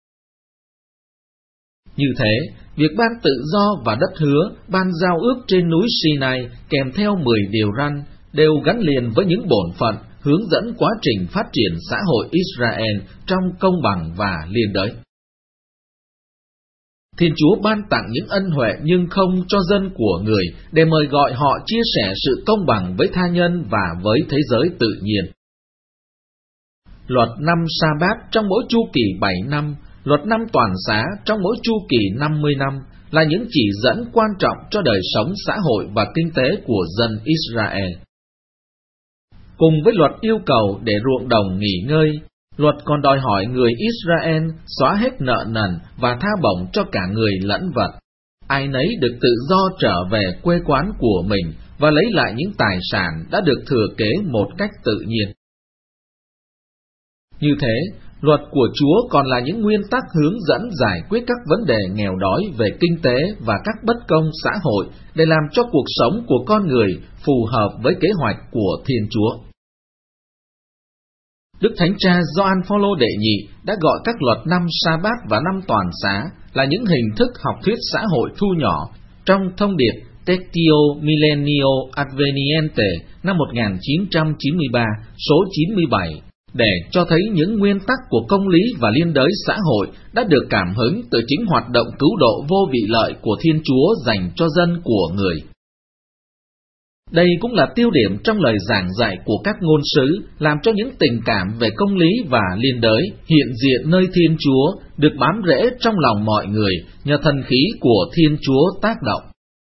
Như thế, việc ban tự do và đất hứa, ban giao ước trên núi Sinai kèm theo 10 điều răn đều gắn liền với những bổn phận hướng dẫn quá trình phát triển xã hội Israel trong công bằng và liên đới. Thiên Chúa ban tặng những ân huệ nhưng không cho dân của người để mời gọi họ chia sẻ sự công bằng với tha nhân và với thế giới tự nhiên. Luật 5 sa-bát trong mỗi chu kỳ 7 năm, luật 5 toàn xá trong mỗi chu kỳ 50 năm là những chỉ dẫn quan trọng cho đời sống xã hội và kinh tế của dân Israel. Cùng với luật yêu cầu để ruộng đồng nghỉ ngơi, luật còn đòi hỏi người Israel xóa hết nợ nần và tha bổng cho cả người lẫn vật. Ai nấy được tự do trở về quê quán của mình và lấy lại những tài sản đã được thừa kế một cách tự nhiên. Như thế, luật của Chúa còn là những nguyên tắc hướng dẫn giải quyết các vấn đề nghèo đói về kinh tế và các bất công xã hội để làm cho cuộc sống của con người phù hợp với kế hoạch của Thiên Chúa. Đức Thánh Cha Gioan Phaolô đệ nhị đã gọi các luật năm Sa-bát và năm toàn xá là những hình thức học thuyết xã hội thu nhỏ trong thông điệp Tectio Millennio Adveniente năm 1993 số 97, để cho thấy những nguyên tắc của công lý và liên đới xã hội đã được cảm hứng từ chính hoạt động cứu độ vô vị lợi của Thiên Chúa dành cho dân của người. Đây cũng là tiêu điểm trong lời giảng dạy của các ngôn sứ, làm cho những tình cảm về công lý và liên đới hiện diện nơi Thiên Chúa được bám rễ trong lòng mọi người nhờ thần khí của Thiên Chúa tác động.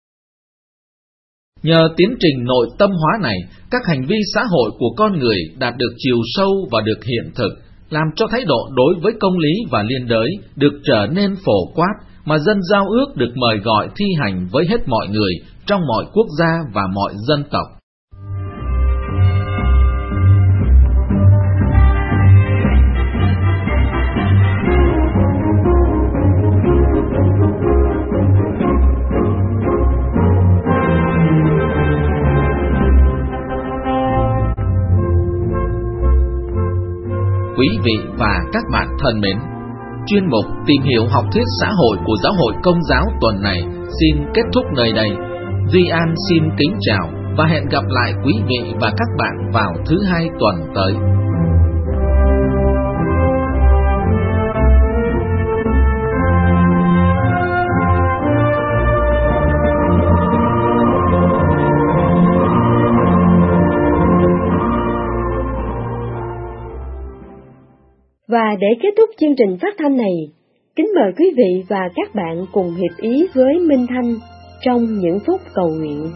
Nhờ tiến trình nội tâm hóa này, các hành vi xã hội của con người đạt được chiều sâu và được hiện thực, làm cho thái độ đối với công lý và liên đới được trở nên phổ quát, mà dân giao ước được mời gọi thi hành với hết mọi người trong mọi quốc gia và mọi dân tộc. Quý vị và các bạn thân mến, chuyên mục Tìm hiểu học thuyết xã hội của Giáo hội Công giáo tuần này xin kết thúc nơi đây. Duy An xin kính chào và hẹn gặp lại quý vị và các bạn vào thứ Hai tuần tới.
Và để kết thúc chương trình phát thanh này, kính mời quý vị và các bạn cùng hiệp ý với Minh Thanh trong những phút cầu nguyện.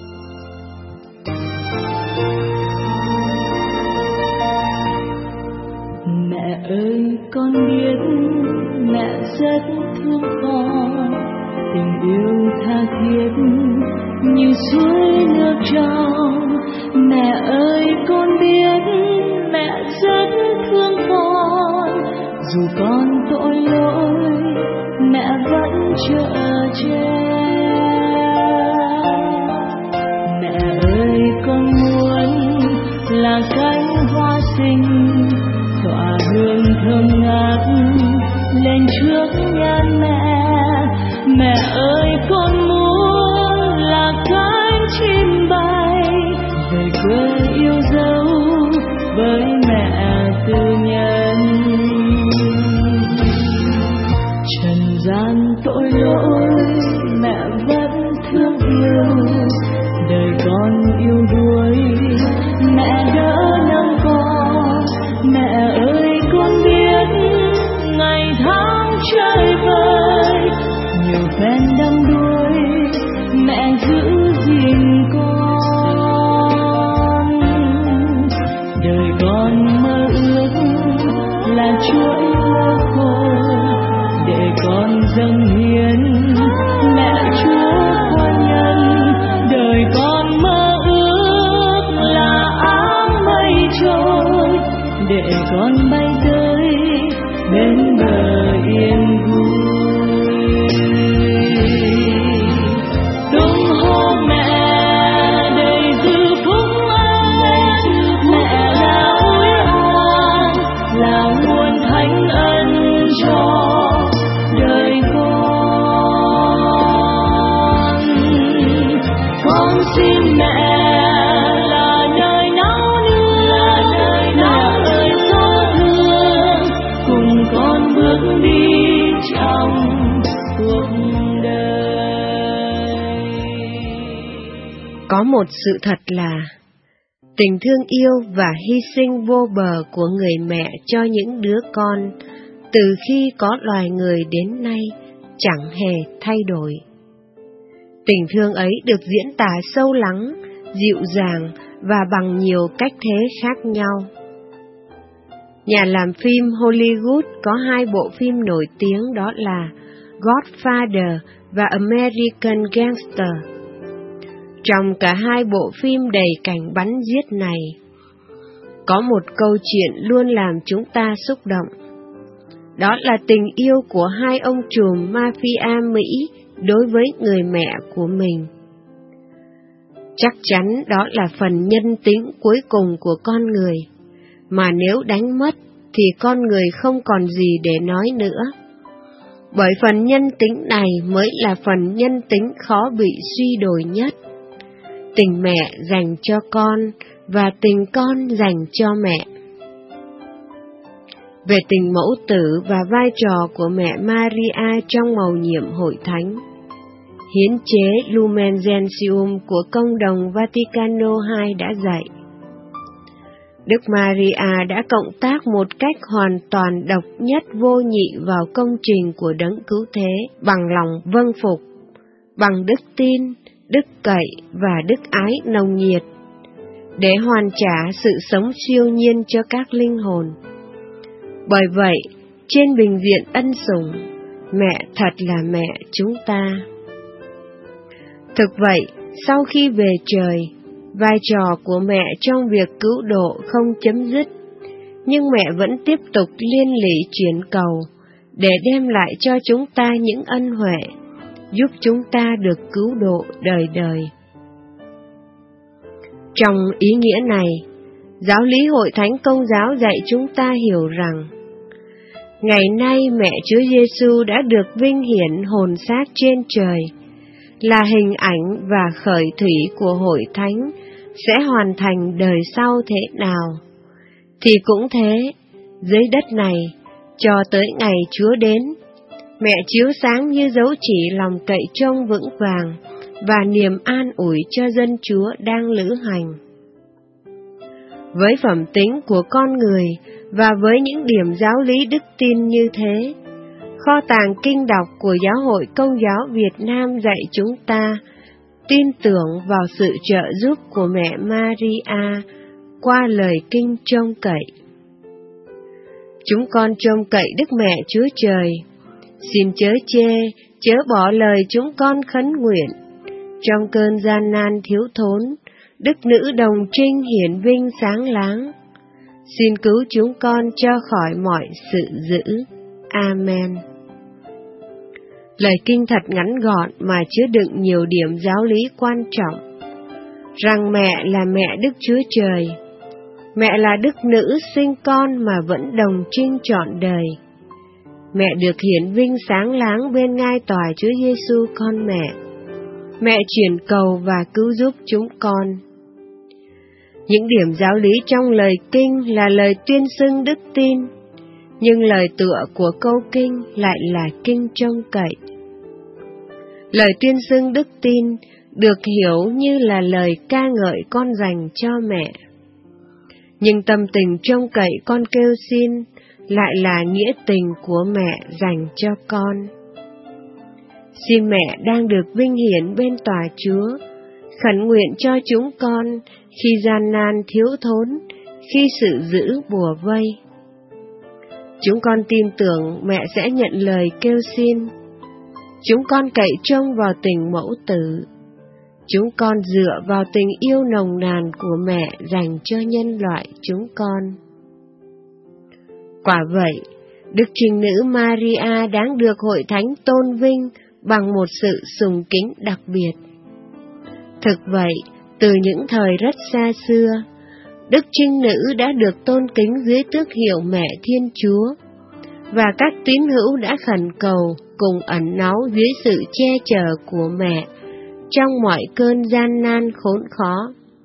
Mẹ ơi, con biết mẹ rất thương con, tình yêu tha thiết như suối nước trong. Mẹ ơi, con biết mẹ rất thương con, dù con tội lỗi mẹ vẫn chở che. Mẹ ơi, con muốn là cánh hoa xinh tỏa hương thơm ngát lên trước nhan mẹ. Mẹ ơi, con muốn là cánh chim bay về quê yêu dấu với mẹ tư nhân. Trần gian tội lỗi mẹ vẫn thương yêu, đời con yêu đuối mẹ đỡ nâng con. Mẹ ơi, con biết ngày tháng chơi vơi nhiều phen đắm đuối, mẹ giữ gìn con. Đời con mơ ước là chuỗi lơ khô để con dâng hiến mẹ Chúa khoan nhân. Đời con mơ ước là áng mây trôi để con bay tới bên bờ yên vui. Tung hô mẹ đầy dư phúc an, mẹ là ối an, là nguồn thánh ân cho đời con. Con xin mẹ là nơi náo nương, mẹ ơi xót thương, cùng con bước đi trong cuộc đời.
Có một sự thật là tình thương yêu và hy sinh vô bờ của người mẹ cho những đứa con từ khi có loài người đến nay chẳng hề thay đổi. Tình thương ấy được diễn tả sâu lắng, dịu dàng và bằng nhiều cách thế khác nhau. Nhà làm phim Hollywood có hai bộ phim nổi tiếng, đó là Godfather và American Gangster. Trong cả hai bộ phim đầy cảnh bắn giết này, có một câu chuyện luôn làm chúng ta xúc động. Đó là tình yêu của hai ông trùm mafia Mỹ đối với người mẹ của mình. Chắc chắn đó là phần nhân tính cuối cùng của con người, mà nếu đánh mất thì con người không còn gì để nói nữa. Bởi phần nhân tính này mới là phần nhân tính khó bị suy đồi nhất. Tình mẹ dành cho con và tình con dành cho mẹ. Về tình mẫu tử và vai trò của mẹ Maria trong mầu nhiệm hội thánh, hiến chế Lumen Gentium của Công đồng Vaticano II đã dạy, Đức Maria đã cộng tác một cách hoàn toàn độc nhất vô nhị vào công trình của Đấng Cứu Thế bằng lòng vâng phục, bằng đức tin, đức cậy và đức ái nồng nhiệt, để hoàn trả sự sống siêu nhiên cho các linh hồn. Bởi vậy, trên bình diện ân sủng, mẹ thật là mẹ chúng ta. Thực vậy, sau khi về trời, vai trò của mẹ trong việc cứu độ không chấm dứt, nhưng mẹ vẫn tiếp tục liên lỉ chuyển cầu để đem lại cho chúng ta những ân huệ, giúp chúng ta được cứu độ đời đời. Trong ý nghĩa này, giáo lý Hội Thánh Công giáo dạy chúng ta hiểu rằng, ngày nay mẹ Chúa Giêsu đã được vinh hiển hồn xác trên trời, là hình ảnh và khởi thủy của Hội Thánh sẽ hoàn thành đời sau thế nào, thì cũng thế, dưới đất này, cho tới ngày Chúa đến, mẹ chiếu sáng như dấu chỉ lòng cậy trông vững vàng và niềm an ủi cho dân Chúa đang lữ hành. Với phẩm tính của con người và với những điểm giáo lý đức tin như thế, kho tàng kinh đọc của Giáo hội Công giáo Việt Nam dạy chúng ta tin tưởng vào sự trợ giúp của mẹ Maria qua lời kinh trông cậy. Chúng con trông cậy Đức Mẹ Chúa Trời, xin chớ chê, chớ bỏ lời chúng con khấn nguyện. Trong cơn gian nan thiếu thốn, Đức Nữ Đồng Trinh hiển vinh sáng láng, xin cứu chúng con cho khỏi mọi sự dữ. Amen. Lời kinh thật ngắn gọn mà chứa đựng nhiều điểm giáo lý quan trọng, rằng mẹ là mẹ Đức Chúa Trời, mẹ là Đức Nữ sinh con mà vẫn đồng trinh trọn đời, mẹ được hiển vinh sáng láng bên ngai tòa Chúa Giêsu con mẹ, mẹ chuyển cầu và cứu giúp chúng con. Những điểm giáo lý trong lời kinh là lời tuyên xưng đức tin, nhưng lời tựa của câu kinh lại là kinh trông cậy. Lời tuyên xưng đức tin được hiểu như là lời ca ngợi con dành cho mẹ, nhưng tâm tình trông cậy con kêu xin lại là nghĩa tình của mẹ dành cho con. Xin mẹ đang được vinh hiển bên tòa Chúa, khẩn nguyện cho chúng con khi gian nan thiếu thốn, khi sự dữ bùa vây. Chúng con tin tưởng mẹ sẽ nhận lời kêu xin. Chúng con cậy trông vào tình mẫu tử. Chúng con dựa vào tình yêu nồng nàn của mẹ dành cho nhân loại chúng con. Quả vậy, Đức Trinh Nữ Maria đáng được Hội Thánh tôn vinh bằng một sự sùng kính đặc biệt. Thực vậy, từ những thời rất xa xưa, Đức Trinh Nữ đã được tôn kính dưới tước hiệu Mẹ Thiên Chúa, và các tín hữu đã khẩn cầu cùng ẩn náu dưới sự che chở của mẹ trong mọi cơn gian nan khốn khó.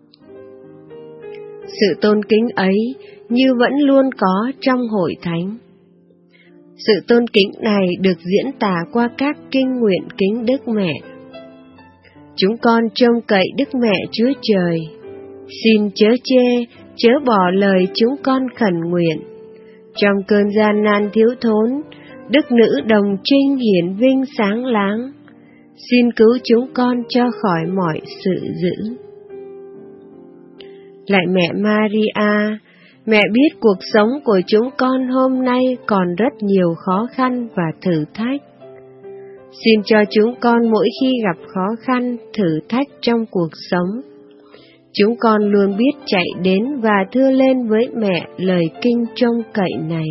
Sự tôn kính ấy như vẫn luôn có trong Hội Thánh. Sự tôn kính này được diễn tả qua các kinh nguyện kính Đức Mẹ. Chúng con trông cậy Đức Mẹ Chúa Trời, xin chớ chê, chớ bỏ lời chúng con khẩn nguyện. Trong cơn gian nan thiếu thốn, Đức Nữ Đồng Trinh hiển vinh sáng láng, xin cứu chúng con cho khỏi mọi sự dữ. Lạy mẹ Maria, mẹ biết cuộc sống của chúng con hôm nay còn rất nhiều khó khăn và thử thách. Xin cho chúng con mỗi khi gặp khó khăn, thử thách trong cuộc sống, chúng con luôn biết chạy đến và thưa lên với mẹ lời kinh trông cậy này.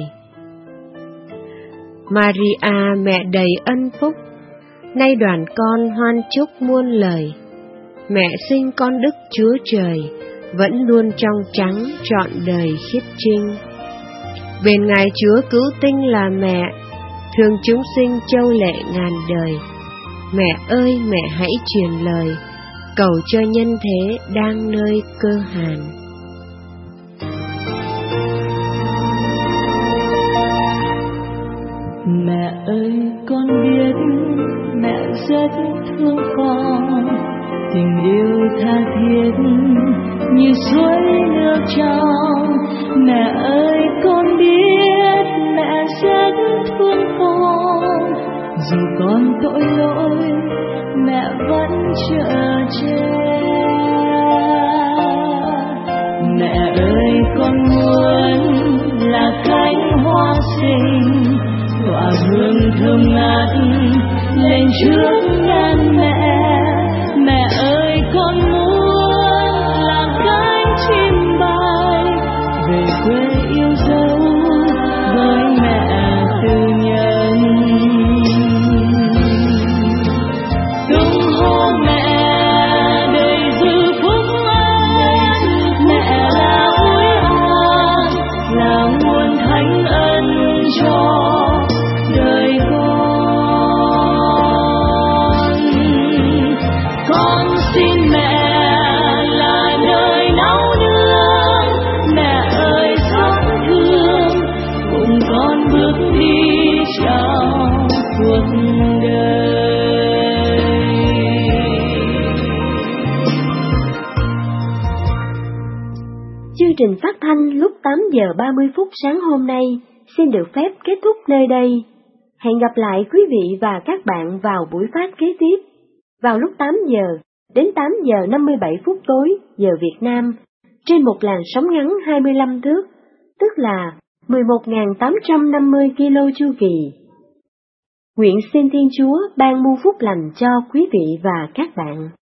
Maria, mẹ đầy ân phúc, nay đoàn con hoan chúc muôn lời. Mẹ sinh con Đức Chúa Trời, vẫn luôn trong trắng trọn đời khiết trinh. Bên Ngài Chúa cứu tinh là mẹ, thương chúng sinh châu lệ ngàn đời. Mẹ ơi, mẹ hãy truyền lời, cầu cho nhân thế đang nơi cơ hàn.
Mẹ ơi, con biết mẹ rất thương con, tình yêu tha thiết như suối nước trong. Mẹ ơi, con biết mẹ rất thương con, dù con tội lỗi mẹ vẫn chở che. Mẹ ơi, con muốn là cánh hoa xinh tỏa hương thơm ngát lên trước nhan mẹ. Mẹ ơi, con muốn là cánh chim bay về quê yêu dấu với mẹ tư nhân. Tung hô mẹ đầy dư phúc an, mẹ là ối an, là nguồn thánh ân cho đời con. Con xin mẹ là nơi nấu nương, mẹ ơi xót thương cùng con bước đi trong cuộc đời.
Chương trình phát thanh lúc 8 giờ 30 phút sáng hôm nay xin được phép kết thúc nơi đây. Hẹn gặp lại quý vị và các bạn vào buổi phát kế tiếp, vào lúc 8 giờ đến 8 giờ 57 phút tối giờ Việt Nam, trên một làn sóng ngắn 25 thước, tức là 11.850 kilo chu kỳ. Nguyện xin Thiên Chúa ban muôn phúc lành cho quý vị và các bạn.